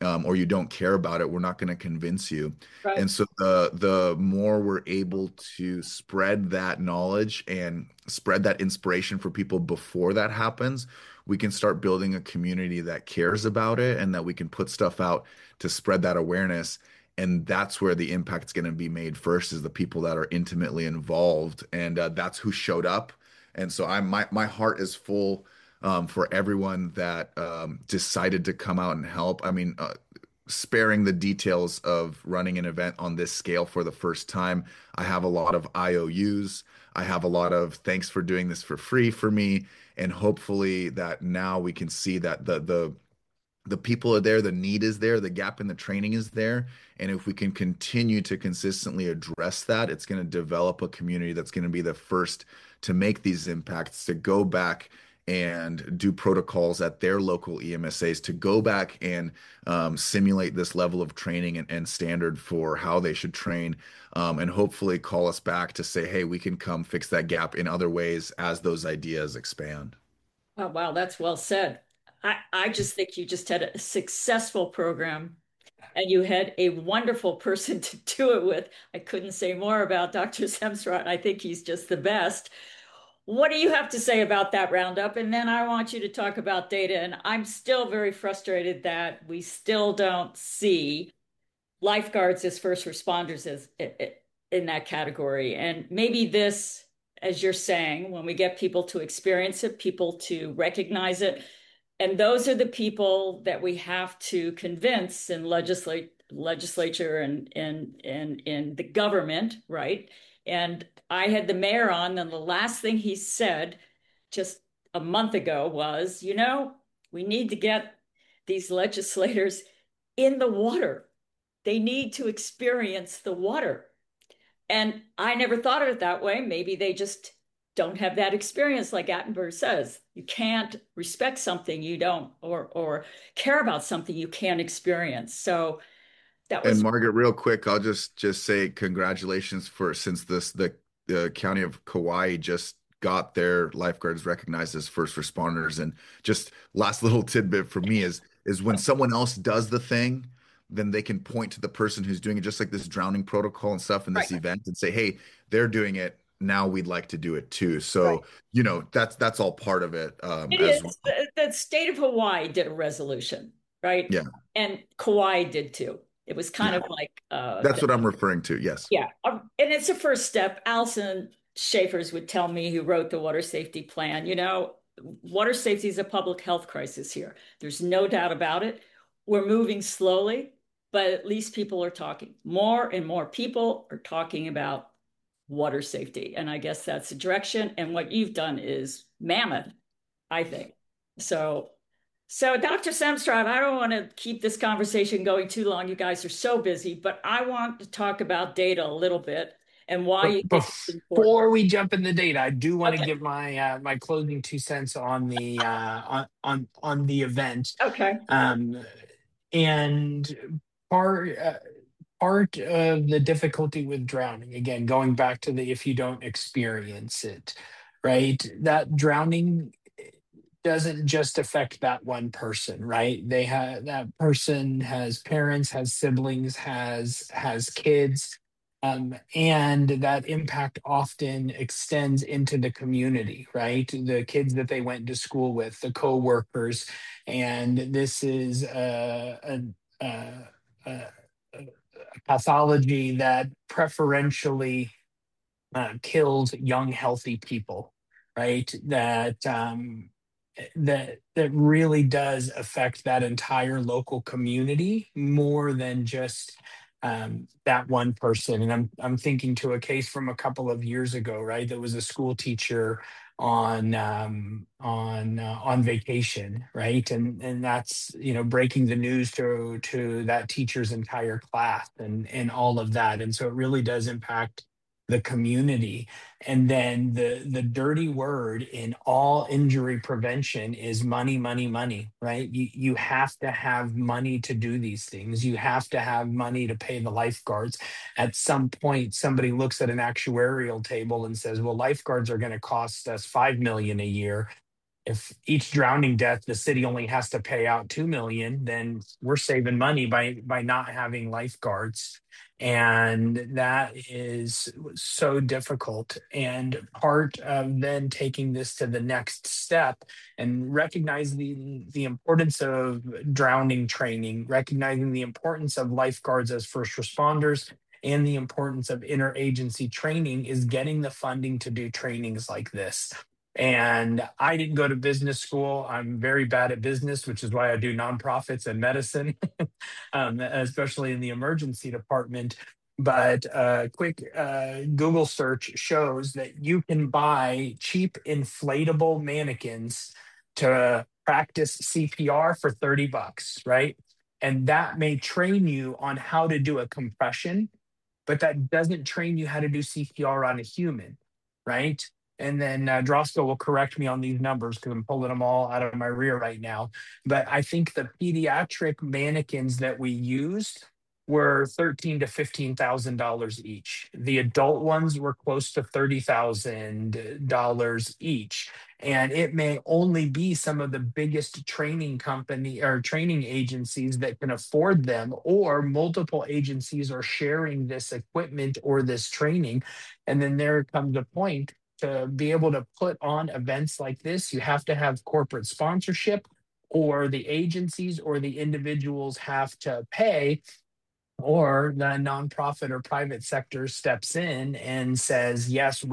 or you don't care about it, we're not going to convince you. Right. And so the more we're able to spread that knowledge and spread that inspiration for people before that happens, we can start building a community that cares about it and that we can put stuff out to spread that awareness. And that's where the impact's going to be made first, is the people that are intimately involved, and that's who showed up. And so my heart is full for everyone that decided to come out and help. I mean, sparing the details of running an event on this scale for the first time, I have a lot of IOUs. I have a lot of thanks for doing this for free for me. And hopefully that now we can see that the people are there, the need is there, the gap in the training is there. And if we can continue to consistently address that, it's going to develop a community that's going to be the first to make these impacts, to go back and do protocols at their local EMSAs, to go back and simulate this level of training and standard for how they should train, and hopefully call us back to say, hey, we can come fix that gap in other ways as those ideas expand. Oh, wow, that's well said. I just think you just had a successful program and you had a wonderful person to do it with. I couldn't say more about Dr. Semsrott. I think he's just the best. What do you have to say about that roundup? And then I want you to talk about data. And I'm still very frustrated that we still don't see lifeguards as first responders as in that category. And maybe this, as you're saying, when we get people to experience it, people to recognize it, and those are the people that we have to convince in legislature and in the government, right? And I had the mayor on, and the last thing he said just a month ago was, we need to get these legislators in the water. They need to experience the water. And I never thought of it that way. Maybe they just don't have that experience, like Attenborough says. You can't respect something you don't, or care about something you can't experience. So that And was Margaret, real quick, I'll just say congratulations for, since the county of Kauai just got their lifeguards recognized as first responders. And just last little tidbit for me is when someone else does the thing, then they can point to the person who's doing it, just like this drowning protocol and stuff in right. this event, and say, hey, they're doing it. Now we'd like to do it too. Right. So, that's all part of it, It as is. well. The state of Hawaii did a resolution, right? Yeah, And Kauai did too. It was kind yeah. of like, That's what I'm referring to. Yes. yeah. And it's a first step. Allison Schaefers would tell me, who wrote the water safety plan, water safety is a public health crisis here. There's no doubt about it. We're moving slowly, but at least people are talking. More and more people are talking about water safety. And I guess that's the direction. And what you've done is mammoth, I think. So, so Dr. Samstrad, I don't want to keep this conversation going too long. You guys are so busy, but I want to talk about data a little bit and why But you think it's important. before we jump in the data, I do want to Okay. give my closing 2 cents on the on the event. Okay. Um, and part part of the difficulty with drowning, again, going back to the if you don't experience it, right? That drowning doesn't just affect that one person, right? They have that person has parents, has siblings, has kids, and that impact often extends into the community, right? The kids that they went to school with, the coworkers, and this is a, a pathology that preferentially kills young, healthy people, right? That really does affect that entire local community more than just that one person. And I'm thinking to a case from a couple of years ago, right? That was a school teacher on vacation, right? And that's breaking the news to that teacher's entire class and all of that. And so it really does impact the community. And then the dirty word in all injury prevention is money, money, money, right? You have to have money to do these things. You have to have money to pay the lifeguards. At some point, somebody looks at an actuarial table and says, well, lifeguards are going to cost us 5 million a year. if each drowning death the city only has to pay out 2 million, then we're saving money by not having lifeguards. And that is so difficult. And part of then taking this to the next step and recognizing the importance of drowning training, recognizing the importance of lifeguards as first responders, and the importance of interagency training is getting the funding to do trainings like this. And I didn't go to business school. I'm very bad at business, which is why I do nonprofits and medicine, especially in the emergency department. But a quick Google search shows that you can buy cheap inflatable mannequins to practice CPR for 30 bucks, right? And that may train you on how to do a compression, but that doesn't train you how to do CPR on a human, right? And then Drosko will correct me on these numbers because I'm pulling them all out of my rear right now. But I think the pediatric mannequins that we used were $13,000 to $15,000 each. The adult ones were close to $30,000 each. And it may only be some of the biggest training company or training agencies that can afford them, or multiple agencies are sharing this equipment or this training. And then there comes a point to be able to put on events like this, you have to have corporate sponsorship, or the agencies or the individuals have to pay, or the nonprofit or private sector steps in and says, yes,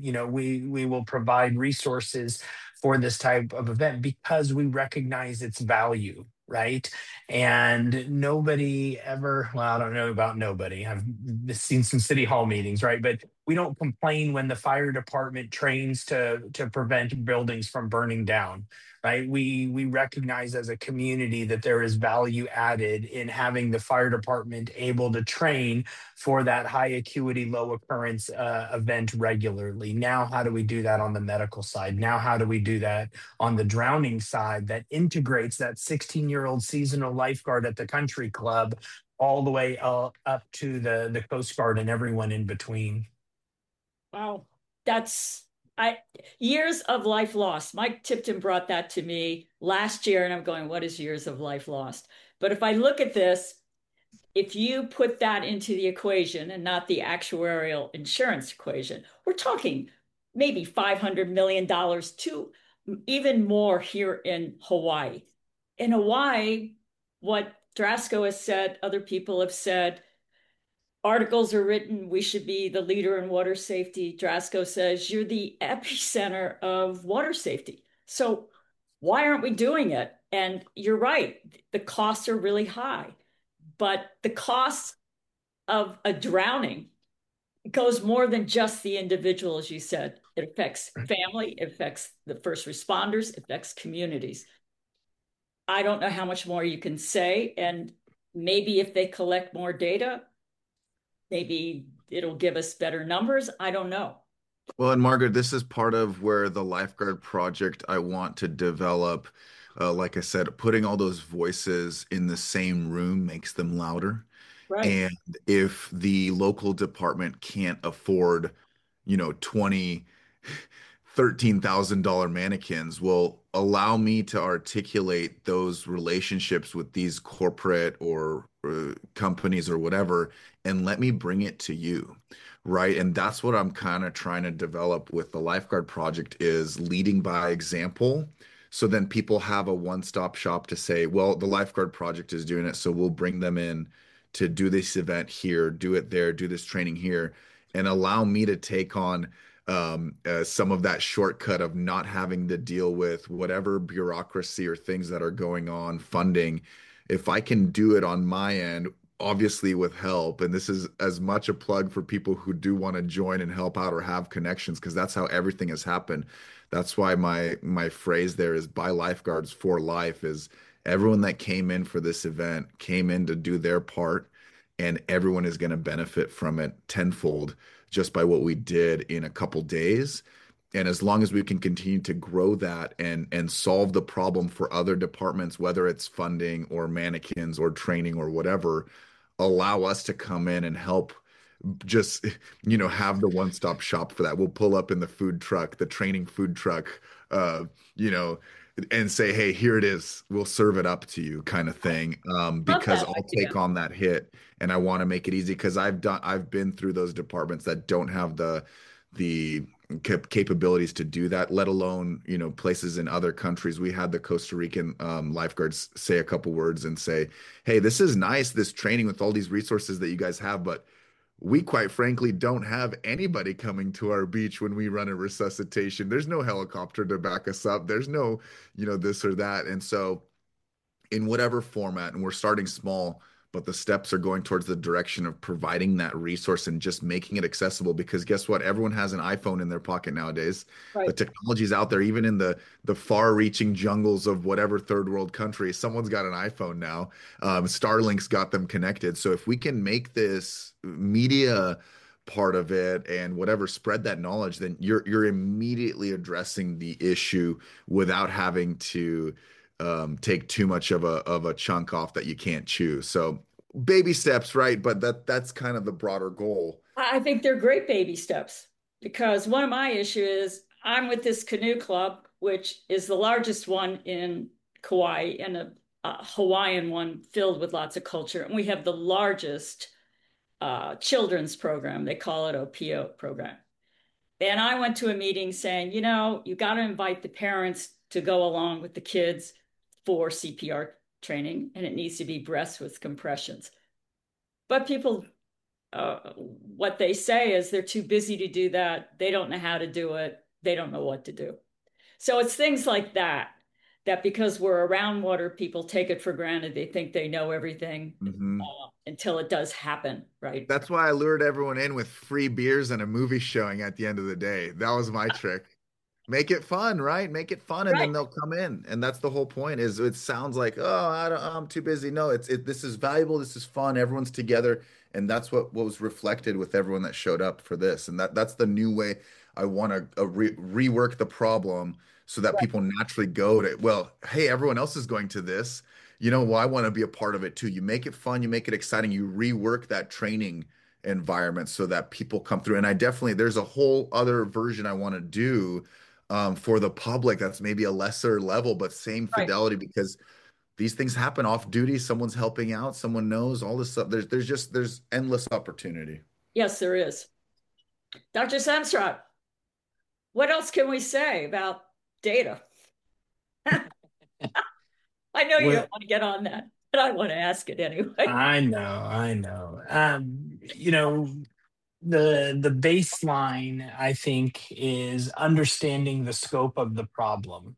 we will provide resources for this type of event because we recognize its value, right? And nobody ever, well, I don't know about nobody, I've seen some city hall meetings, right? But we don't complain when the fire department trains to prevent buildings from burning down, right? We recognize as a community that there is value added in having the fire department able to train for that high acuity, low occurrence event regularly. Now, how do we do that on the medical side? Now, how do we do that on the drowning side that integrates that 16-year-old seasonal lifeguard at the country club all the way up to the Coast Guard and everyone in between? Wow. That's I years of life lost. Mike Tipton brought that to me last year, and I'm going, what is years of life lost? But if I look at this, if you put that into the equation and not the actuarial insurance equation, we're talking maybe $500 million to even more here in Hawaii. In Hawaii, what Drasco has said, other people have said, articles are written, we should be the leader in water safety. Drasco says you're the epicenter of water safety. So why aren't we doing it? And you're right, the costs are really high, but the cost of a drowning goes more than just the individual, as you said. It affects family, it affects the first responders, it affects communities. I don't know how much more you can say. And maybe if they collect more data, maybe it'll give us better numbers. I don't know. Well, and Margaret, this is part of where the lifeguard project I want to develop. Like I said, putting all those voices in the same room makes them louder. Right. And if the local department can't afford, 20, $13,000 mannequins, will allow me to articulate those relationships with these corporate or companies or whatever, and let me bring it to you. Right. And that's what I'm kind of trying to develop with the lifeguard project is leading by example. So then people have a one-stop shop to say, well, the lifeguard project is doing it, so we'll bring them in to do this event here, do it there, do this training here, and allow me to take on some of that shortcut of not having to deal with whatever bureaucracy or things that are going on, funding. If I can do it on my end, obviously with help, and this is as much a plug for people who do want to join and help out or have connections, because that's how everything has happened. That's why my phrase there is buy lifeguards for life is everyone that came in for this event came in to do their part, and everyone is going to benefit from it tenfold just by what we did in a couple days. And as long as we can continue to grow that and solve the problem for other departments, whether it's funding or mannequins or training or whatever, allow us to come in and help just have the one-stop shop for that. We'll pull up in the food truck, the training food truck, uh, you know, and say, hey, here it is. We'll serve it up to you kind of thing. Love Because that I'll idea. take on that hit and I want to make it easy because I've been through those departments that don't have the capabilities to do that, let alone, places in other countries. We had the Costa Rican lifeguards say a couple words and say, hey, this is nice, this training with all these resources that you guys have, but we quite frankly don't have anybody coming to our beach when we run a resuscitation. There's no helicopter to back us up. There's no, this or that. And so, in whatever format, and we're starting small, but the steps are going towards the direction of providing that resource and just making it accessible. Because guess what? Everyone has an iPhone in their pocket nowadays. The Right. technology's out there, even in the far-reaching jungles of whatever third world country. Someone's got an iPhone now. Starlink's got them connected. So if we can make this media part of it and whatever spread that knowledge, then you're immediately addressing the issue without having to take too much of a chunk off that you can't chew. So baby steps, right? But that's kind of the broader goal. I think they're great baby steps because one of my issues is I'm with this canoe club, which is the largest one in Kauai and a Hawaiian one filled with lots of culture. And we have the largest children's program. They call it OPO program. And I went to a meeting saying, you got to invite the parents to go along with the kids for CPR training, and it needs to be breaths with compressions. But people, what they say is they're too busy to do that. They don't know how to do it. They don't know what to do. So it's things like that, that because we're around water, people take it for granted. They think they know everything Hmm. until it does happen, right? That's why I lured everyone in with free beers and a movie showing at the end of the day. That was my trick. Make it fun, right? Make it fun, and Right. then they'll come in. And that's the whole point. Is it sounds like, oh, I'm too busy. No, this is valuable. This is fun. Everyone's together, and that's what was reflected with everyone that showed up for this. And that's the new way I want to rework the problem so that Right. people naturally go to, well, hey, everyone else is going to this. Well, I want to be a part of it too. You make it fun, you make it exciting, you rework that training environment so that people come through. And there's a whole other version I want to do for the public that's maybe a lesser level, but same Right. fidelity because these things happen off duty. Someone's helping out, someone knows all this stuff. There's endless opportunity. Yes, there is. Dr. Samstrop, what else can we say about data? I know you Well, don't want to get on that, but I want to ask it anyway. I know. The baseline, I think, is understanding the scope of the problem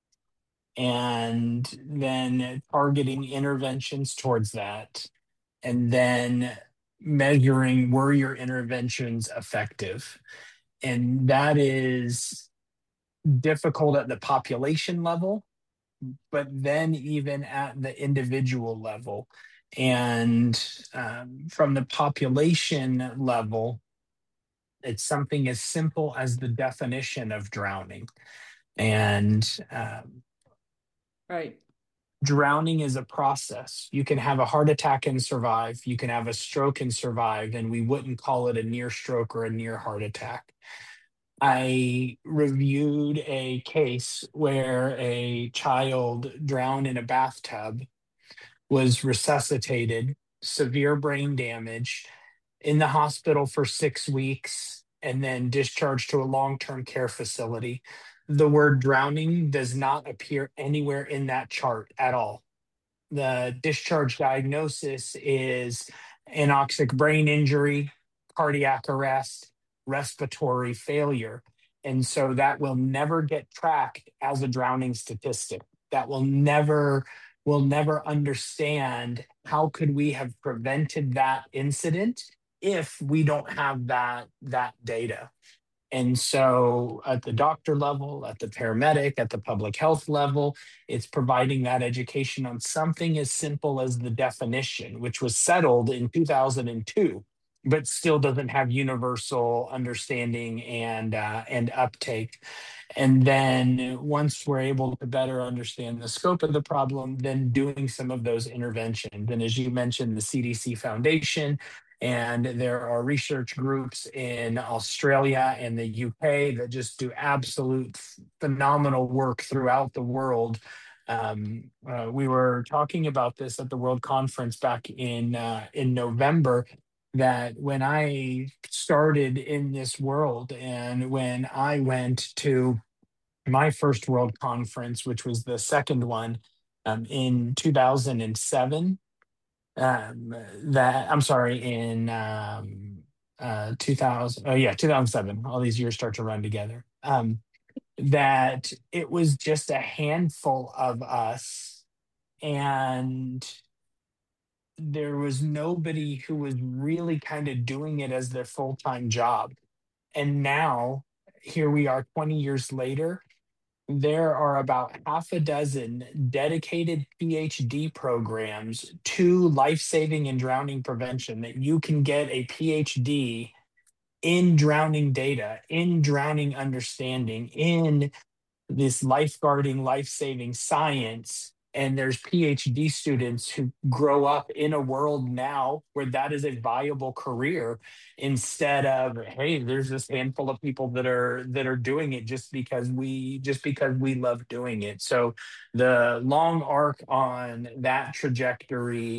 and then targeting interventions towards that, and then measuring were your interventions effective. And that is difficult at the population level, but then even at the individual level. And from the population level, it's something as simple as the definition of drowning. And Right. drowning is a process. You can have a heart attack and survive, you can have a stroke and survive, and we wouldn't call it a near stroke or a near heart attack. I reviewed a case where a child drowned in a bathtub, was resuscitated, severe brain damage, in the hospital for 6 weeks, and then discharged to a long term care facility. The word drowning does not appear anywhere in that chart at all. The discharge diagnosis is anoxic brain injury, cardiac arrest, respiratory failure. And so that will never get tracked as a drowning statistic. That will never understand how could we have prevented that incident if we don't have that data. And so, at the doctor level, at the paramedic, at the public health level, it's providing that education on something as simple as the definition, which was settled in 2002, but still doesn't have universal understanding and uptake. And then, once we're able to better understand the scope of the problem, then doing some of those interventions. And as you mentioned, the CDC Foundation And there are research groups in Australia and the UK that just do absolute phenomenal work throughout the world. We were talking about this at the World Conference back in November. That when I started in this world, and when I went to my first World Conference, which was the second one in 2007, that I'm sorry, in 2000, oh yeah, 2007. All these years start to run together. That it was just a handful of us, and there was nobody who was really kind of doing it as their full-time job. And now here we are 20 years later. There are about half a dozen dedicated PhD programs to life saving and drowning prevention that you can get a PhD in drowning data, in drowning understanding, in this lifeguarding, life saving science. And there's PhD students who grow up in a world now where that is a viable career, instead of, hey, there's this handful of people that are doing it just because we love doing it. So the long arc on that trajectory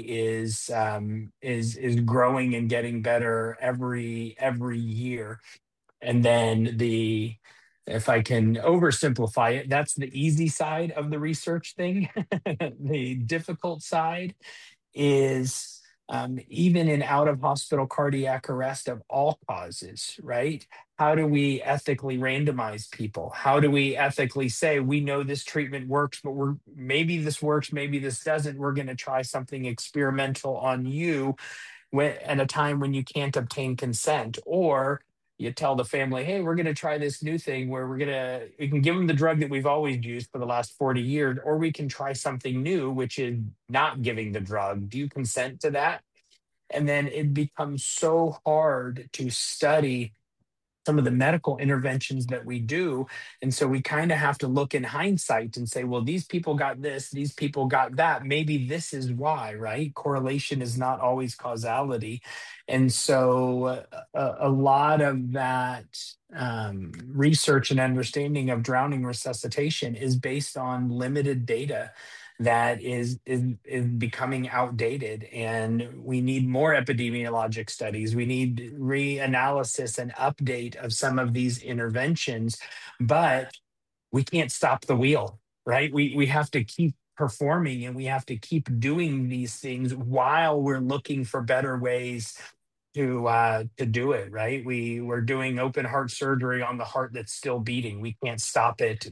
is growing and getting better every year. And then if I can oversimplify it, that's the easy side of the research thing. The difficult side is even in out of hospital cardiac arrest of all causes, right? How do we ethically randomize people? How do we ethically say, we know this treatment works, but maybe this works, maybe this doesn't. We're going to try something experimental on you at a time when you can't obtain consent, or you tell the family, hey, we're going to try this new thing where we can give them the drug that we've always used for the last 40 years, or we can try something new, which is not giving the drug. Do you consent to that? And then it becomes so hard to study some of the medical interventions that we do. And so we kind of have to look in hindsight and say, well, these people got this, these people got that. Maybe this is why, right? Correlation is not always causality. And so a lot of that research and understanding of drowning resuscitation is based on limited data that is becoming outdated, and we need more epidemiologic studies. We need reanalysis and update of some of these interventions, but we can't stop the wheel, right? We have to keep performing, and we have to keep doing these things while we're looking for better ways to do it, right. We're doing open heart surgery on the heart that's still beating. We can't stop it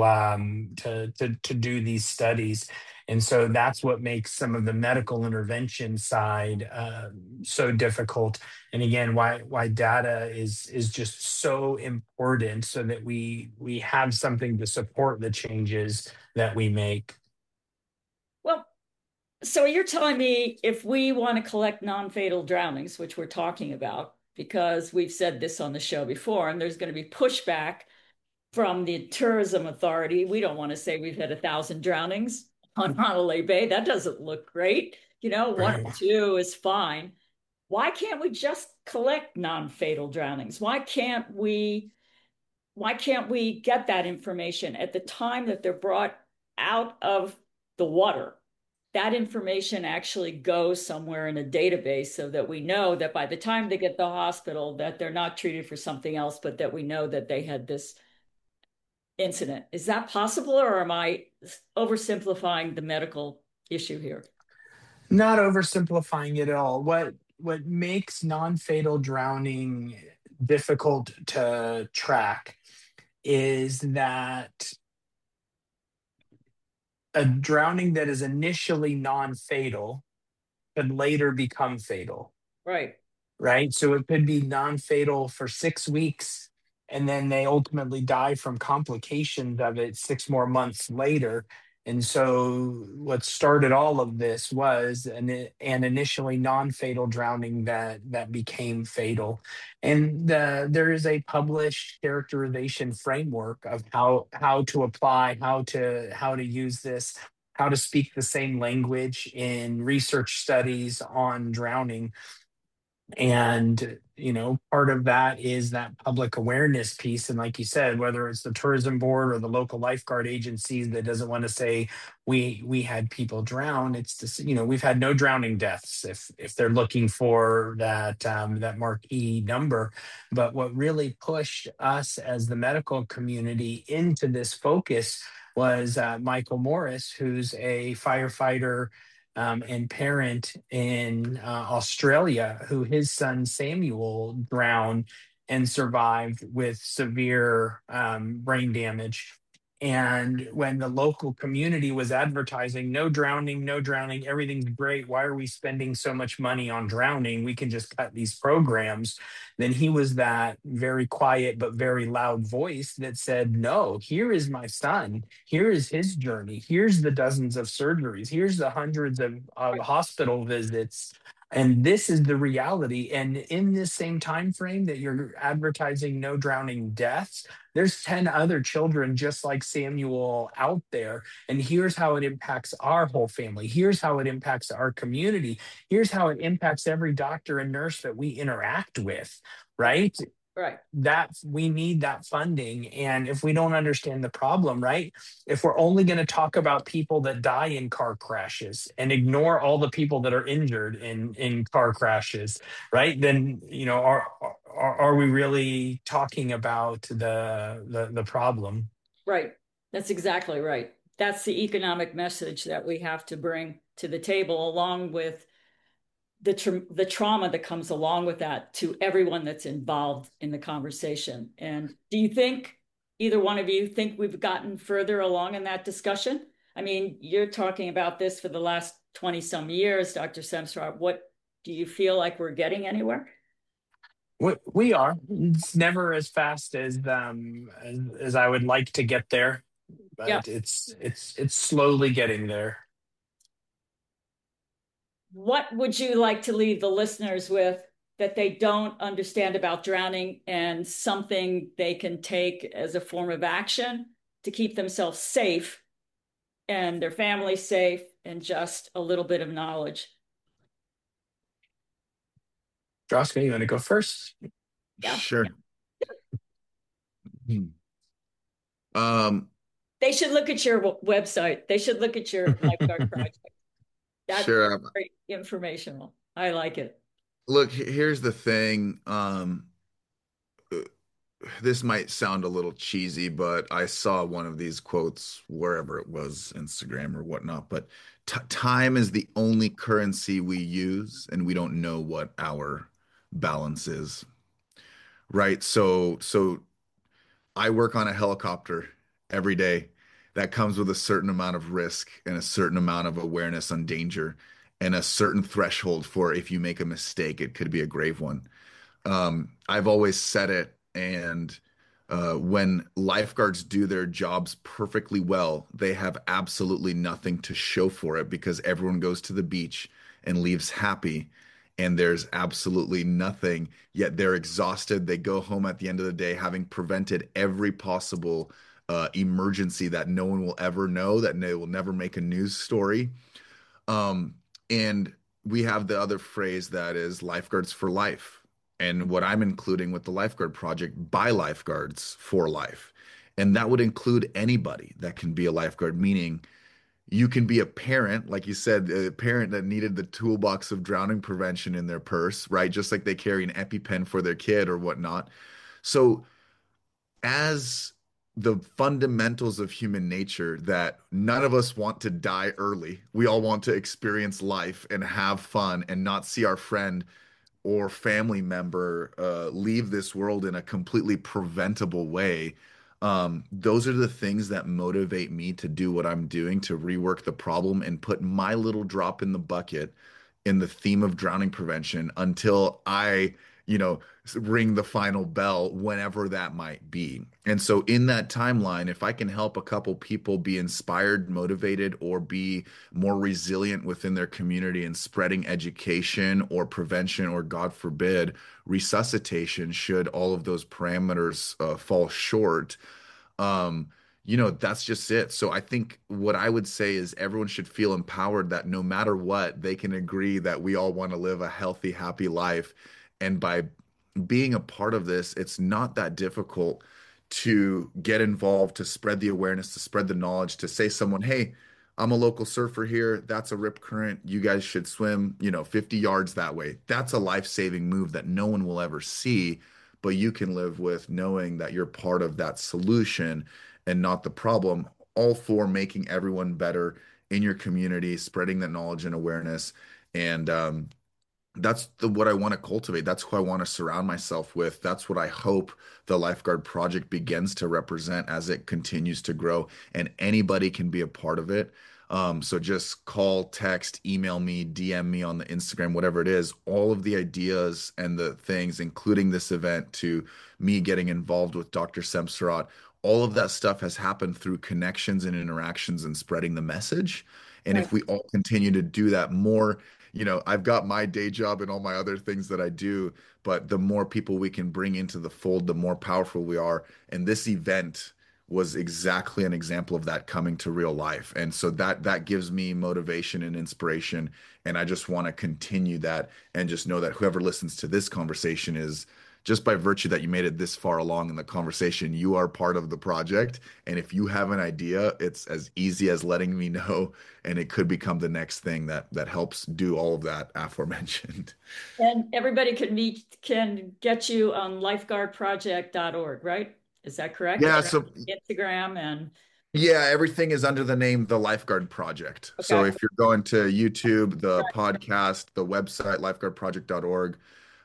to do these studies. And so that's what makes some of the medical intervention side so difficult. And again, why data is just so important, so that we have something to support the changes that we make. Well, so you're telling me if we want to collect non-fatal drownings, which we're talking about, because we've said this on the show before, and there's going to be pushback from the tourism authority. We don't want to say we've had 1,000 drownings on Honolulu Bay. That doesn't look great. One Right. or two is fine. Why can't we just collect non-fatal drownings? Why can't we get that information at the time that they're brought out of the water? That information actually goes somewhere in a database, so that we know that by the time they get to the hospital, that they're not treated for something else, but that we know that they had this incident. Is that possible, or am I oversimplifying the medical issue here? Not oversimplifying it at all. What makes non-fatal drowning difficult to track is that a drowning that is initially non-fatal could later become fatal, Right. right? So it could be non-fatal for 6 weeks, and then they ultimately die from complications of it 6 more months later. And so what started all of this was an initially non-fatal drowning that became fatal. And there is a published characterization framework of how to apply, how to use this, how to speak the same language in research studies on drowning. And, part of that is that public awareness piece. And like you said, whether it's the tourism board or the local lifeguard agencies that doesn't want to say we had people drown, it's just, we've had no drowning deaths if they're looking for that marquee number. But what really pushed us as the medical community into this focus was Michael Morris, who's a firefighter and parent in Australia, who his son Samuel drowned and survived with severe brain damage. And when the local community was advertising, no drowning, no drowning, everything's great. Why are we spending so much money on drowning? We can just cut these programs. Then he was that very quiet but very loud voice that said, no, here is my son. Here is his journey. Here's the dozens of surgeries. Here's the hundreds of hospital visits. And this is the reality. And in this same time frame that you're advertising no drowning deaths, there's 10 other children just like Samuel out there. And here's how it impacts our whole family. Here's how it impacts our community. Here's how it impacts every doctor and nurse that we interact with, right? Right. That we need that funding. And if we don't understand the problem, right? If we're only going to talk about people that die in car crashes and ignore all the people that are injured in car crashes, right? Then, are we really talking about the problem? Right. That's exactly right. That's the economic message that we have to bring to the table, along with the trauma that comes along with that to everyone that's involved in the conversation. And do you think either one of you think we've gotten further along in that discussion? I mean, you're talking about this for the last 20 some years, Dr. Semsrott. What do you feel like we're getting anywhere? We are. It's never as fast as I would like to get there, Yeah. but it's slowly getting there. What would you like to leave the listeners with that they don't understand about drowning and something they can take as a form of action to keep themselves safe and their family safe and just a little bit of knowledge? Droska, you want to go first? Yeah. Sure. Hmm. Um, They should look at your website. They should look at your lifeguard project. That's sure. very informational. I like it. Look, here's the thing. This might sound a little cheesy, but I saw one of these quotes wherever it was, Instagram or whatnot. But t time is the only currency we use, and we don't know what our balance is, right? So I work on a helicopter every day. That comes with a certain amount of risk and a certain amount of awareness on danger and a certain threshold for if you make a mistake, it could be a grave one. I've always said it, and when lifeguards do their jobs perfectly well, they have absolutely nothing to show for it because everyone goes to the beach and leaves happy, and there's absolutely nothing. Yet they're exhausted. They go home at the end of the day having prevented every possible emergency that no one will ever know, that they will never make a news story. And we have the other phrase that is lifeguards for life. And what I'm including with the lifeguard project, by lifeguards for life. And that would include anybody that can be a lifeguard, meaning you can be a parent, like you said, a parent that needed the toolbox of drowning prevention in their purse, right? Just like they carry an EpiPen for their kid or whatnot. So as the fundamentals of human nature that none of us want to die early. We all want to experience life and have fun and not see our friend or family member leave this world in a completely preventable way. Those are the things that motivate me to do what I'm doing to rework the problem and put my little drop in the bucket in the theme of drowning prevention until I, ring the final bell whenever that might be. And so in that timeline, if I can help a couple people be inspired, motivated, or be more resilient within their community and spreading education or prevention or God forbid, resuscitation, should all of those parameters fall short, um, that's just it. So I think what I would say is everyone should feel empowered that no matter what, they can agree that we all want to live a healthy, happy life. And by being a part of this, it's not that difficult to get involved, to spread the awareness, to spread the knowledge, to say someone, hey, I'm a local surfer here. That's a rip current. You guys should swim, 50 yards that way. That's a life-saving move that no one will ever see, but you can live with knowing that you're part of that solution and not the problem, all for making everyone better in your community, spreading that knowledge and awareness. And that's what I want to cultivate. That's who I want to surround myself with. That's what I hope the Lifeguard Project begins to represent as it continues to grow, and anybody can be a part of it. So just call, text, email me, DM me on the Instagram, whatever it is. All of the ideas and the things, including this event, to me getting involved with Dr. Semsterat, all of that stuff has happened through connections and interactions and spreading the message. And Right. if we all continue to do that more, I've got my day job and all my other things that I do, but the more people we can bring into the fold, the more powerful we are. And this event was exactly an example of that coming to real life. And so that gives me motivation and inspiration. And I just want to continue that and just know that whoever listens to this conversation is just by virtue that you made it this far along in the conversation, you are part of the project. And if you have an idea, it's as easy as letting me know, and it could become the next thing that helps do all of that aforementioned. And everybody can get you on lifeguardproject.org, right? Is that correct? Yeah, Or so Instagram and yeah, everything is under the name The Lifeguard Project. So okay. if you're going to YouTube, the podcast, the website, lifeguardproject.org,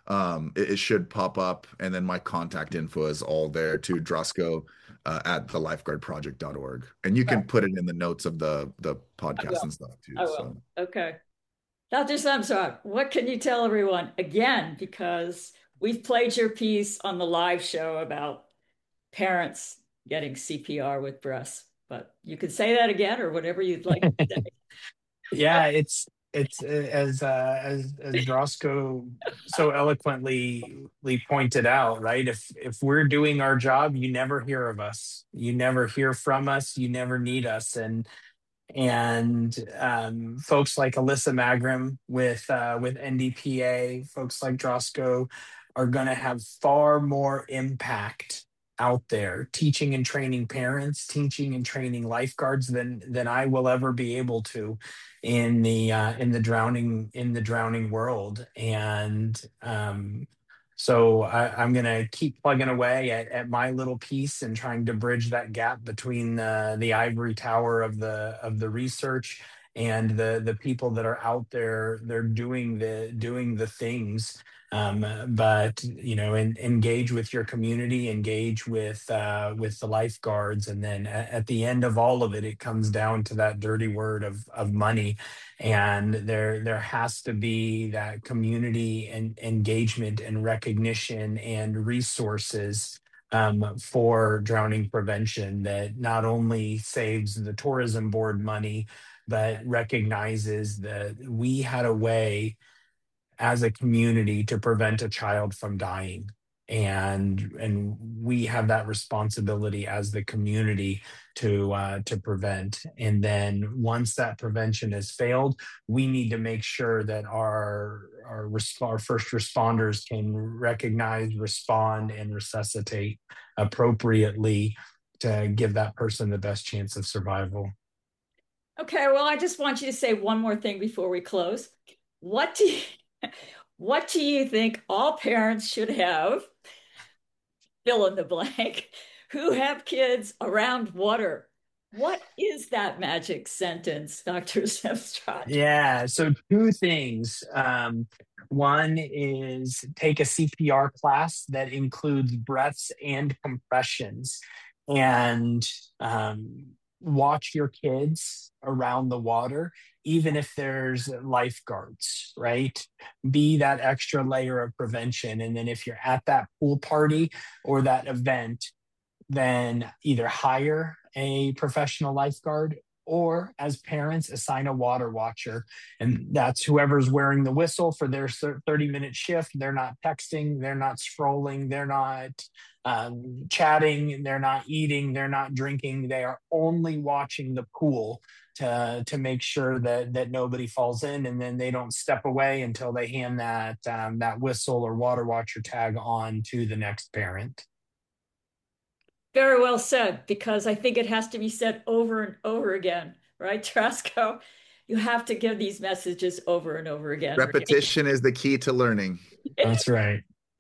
it should pop up. And then my contact info is all there too, Drosco at the lifeguardproject.org. And you can put it in the notes of the I podcast will. and stuff too. I will. So Okay. Dr. Samsung, what can you tell everyone again? Because we've played your piece on the live show about parents getting CPR with breasts, but you could say that again or whatever you'd like to say. Yeah, it's as Drosco so eloquently pointed out, right? If we're doing our job, you never hear of us, you never hear from us, you never need us, and folks like Alyssa Magram with NDPA, folks like Drosco are going to have far more impact out there teaching and training parents, teaching and training lifeguards than I will ever be able to in the drowning world. And so I'm going to keep plugging away at my little piece and trying to bridge that gap between the ivory tower of the research and the people that are out there. They're doing the things. But engage with your community, engage with the lifeguards, and then at the end of all of it, it comes down to that dirty word of money. And there has to be that community and engagement and recognition and resources for drowning prevention that not only saves the tourism board money, but recognizes that we had a way as a community to prevent a child from dying, and we have that responsibility as the community to prevent. And then once that prevention has failed, we need to make sure that our first responders can recognize, respond, and resuscitate appropriately to give that person the best chance of survival. Okay, well, I just want you to say one more thing before we close. What do you, what do you think all parents should have, fill in the blank, who have kids around water? What is that magic sentence, Dr. Semstrat? Yeah, so two things. One is take a CPR class that includes breaths and compressions, and watch your kids around the water, even if there's lifeguards, right? Be that extra layer of prevention. And then if you're at that pool party or that event, then either hire a professional lifeguard or as parents, assign a water watcher. And that's whoever's wearing the whistle for their 30-minute shift. They're not texting, they're not scrolling, they're not chatting, they're not eating, they're not drinking. They are only watching the pool to make sure that nobody falls in, and then they don't step away until they hand that whistle or water watcher tag on to the next parent. Very well said, because I think it has to be said over and over again, right, Trasco? You have to give these messages over and over again. Repetition is the key to learning. That's right.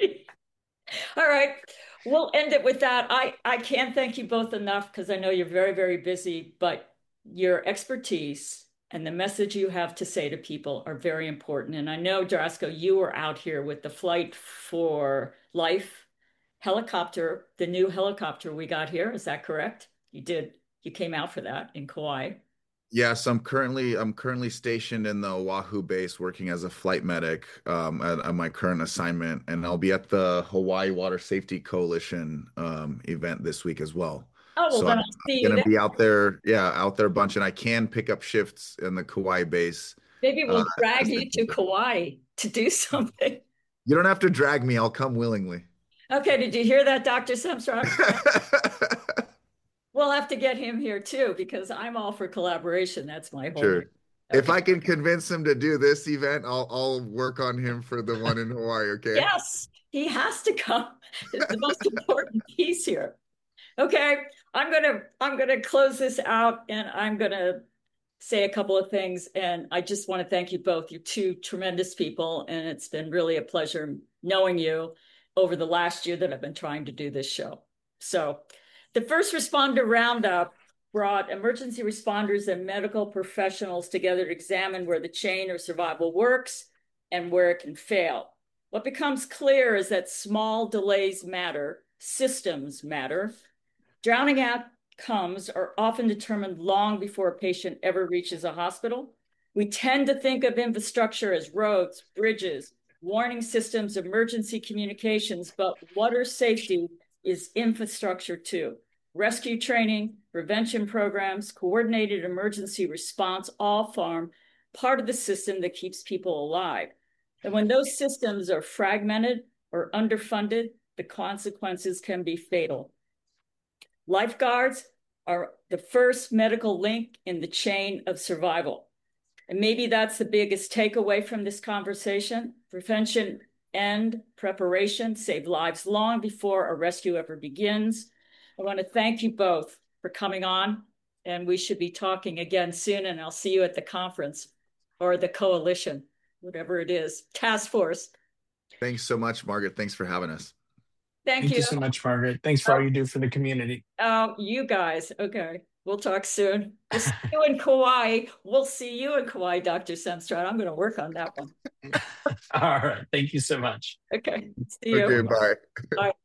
All right. We'll end it with that. I can't thank you both enough because I know you're very, very busy, but your expertise and the message you have to say to people are very important. And I know, Drasco, you were out here with the Flight for Life helicopter, the new helicopter we got here. Is that correct? You did. You came out for that in Kauai. Yes, I'm currently stationed in the Oahu base working as a flight medic at my current assignment, and I'll be at the Hawaii Water Safety Coalition event this week as well. Oh, well, So then I'm I'll see you gonna there. be out there, yeah, out there a bunch, and I can pick up shifts in the Kauai base. Maybe Uh, we'll drag as you to Kauai to do something. you don't have to drag me; I'll come willingly. Okay, did you hear that, Dr. Semstrad? We'll have to get him here too, because I'm all for collaboration. That's my whole name. Sure. If Okay. I can convince him to do this event, I'll work on him for the one in Hawaii, okay? Yes, he has to come. It's the most important piece here. Okay, I'm gonna close this out and I'm gonna say a couple of things. And I just want to thank you both. You're two tremendous people, and it's been really a pleasure knowing you over the last year that I've been trying to do this show. So, the First Responder Roundup brought emergency responders and medical professionals together to examine where the chain of survival works and where it can fail. What becomes clear is that small delays matter, systems matter. Drowning outcomes are often determined long before a patient ever reaches a hospital. We tend to think of infrastructure as roads, bridges, warning systems, emergency communications, but water safety is infrastructure too. Rescue training, prevention programs, coordinated emergency response all form part of the system that keeps people alive. And when those systems are fragmented or underfunded, the consequences can be fatal. Lifeguards are the first medical link in the chain of survival. And maybe that's the biggest takeaway from this conversation. Prevention and preparation save lives long before a rescue ever begins. I want to thank you both for coming on, and we should be talking again soon, and I'll see you at the conference or the coalition, whatever it is, task force. Thanks so much, Margaret. Thanks for having us. Thank Thank you. you so much, Margaret. Thanks for all you do for the community. Oh, you guys. Okay. We'll talk soon. We'll see you in Kauai. We'll see you in Kauai, Dr. Semstrad. I'm going to work on that one. All right. Thank you so much. Okay. See you. Okay, bye. Bye.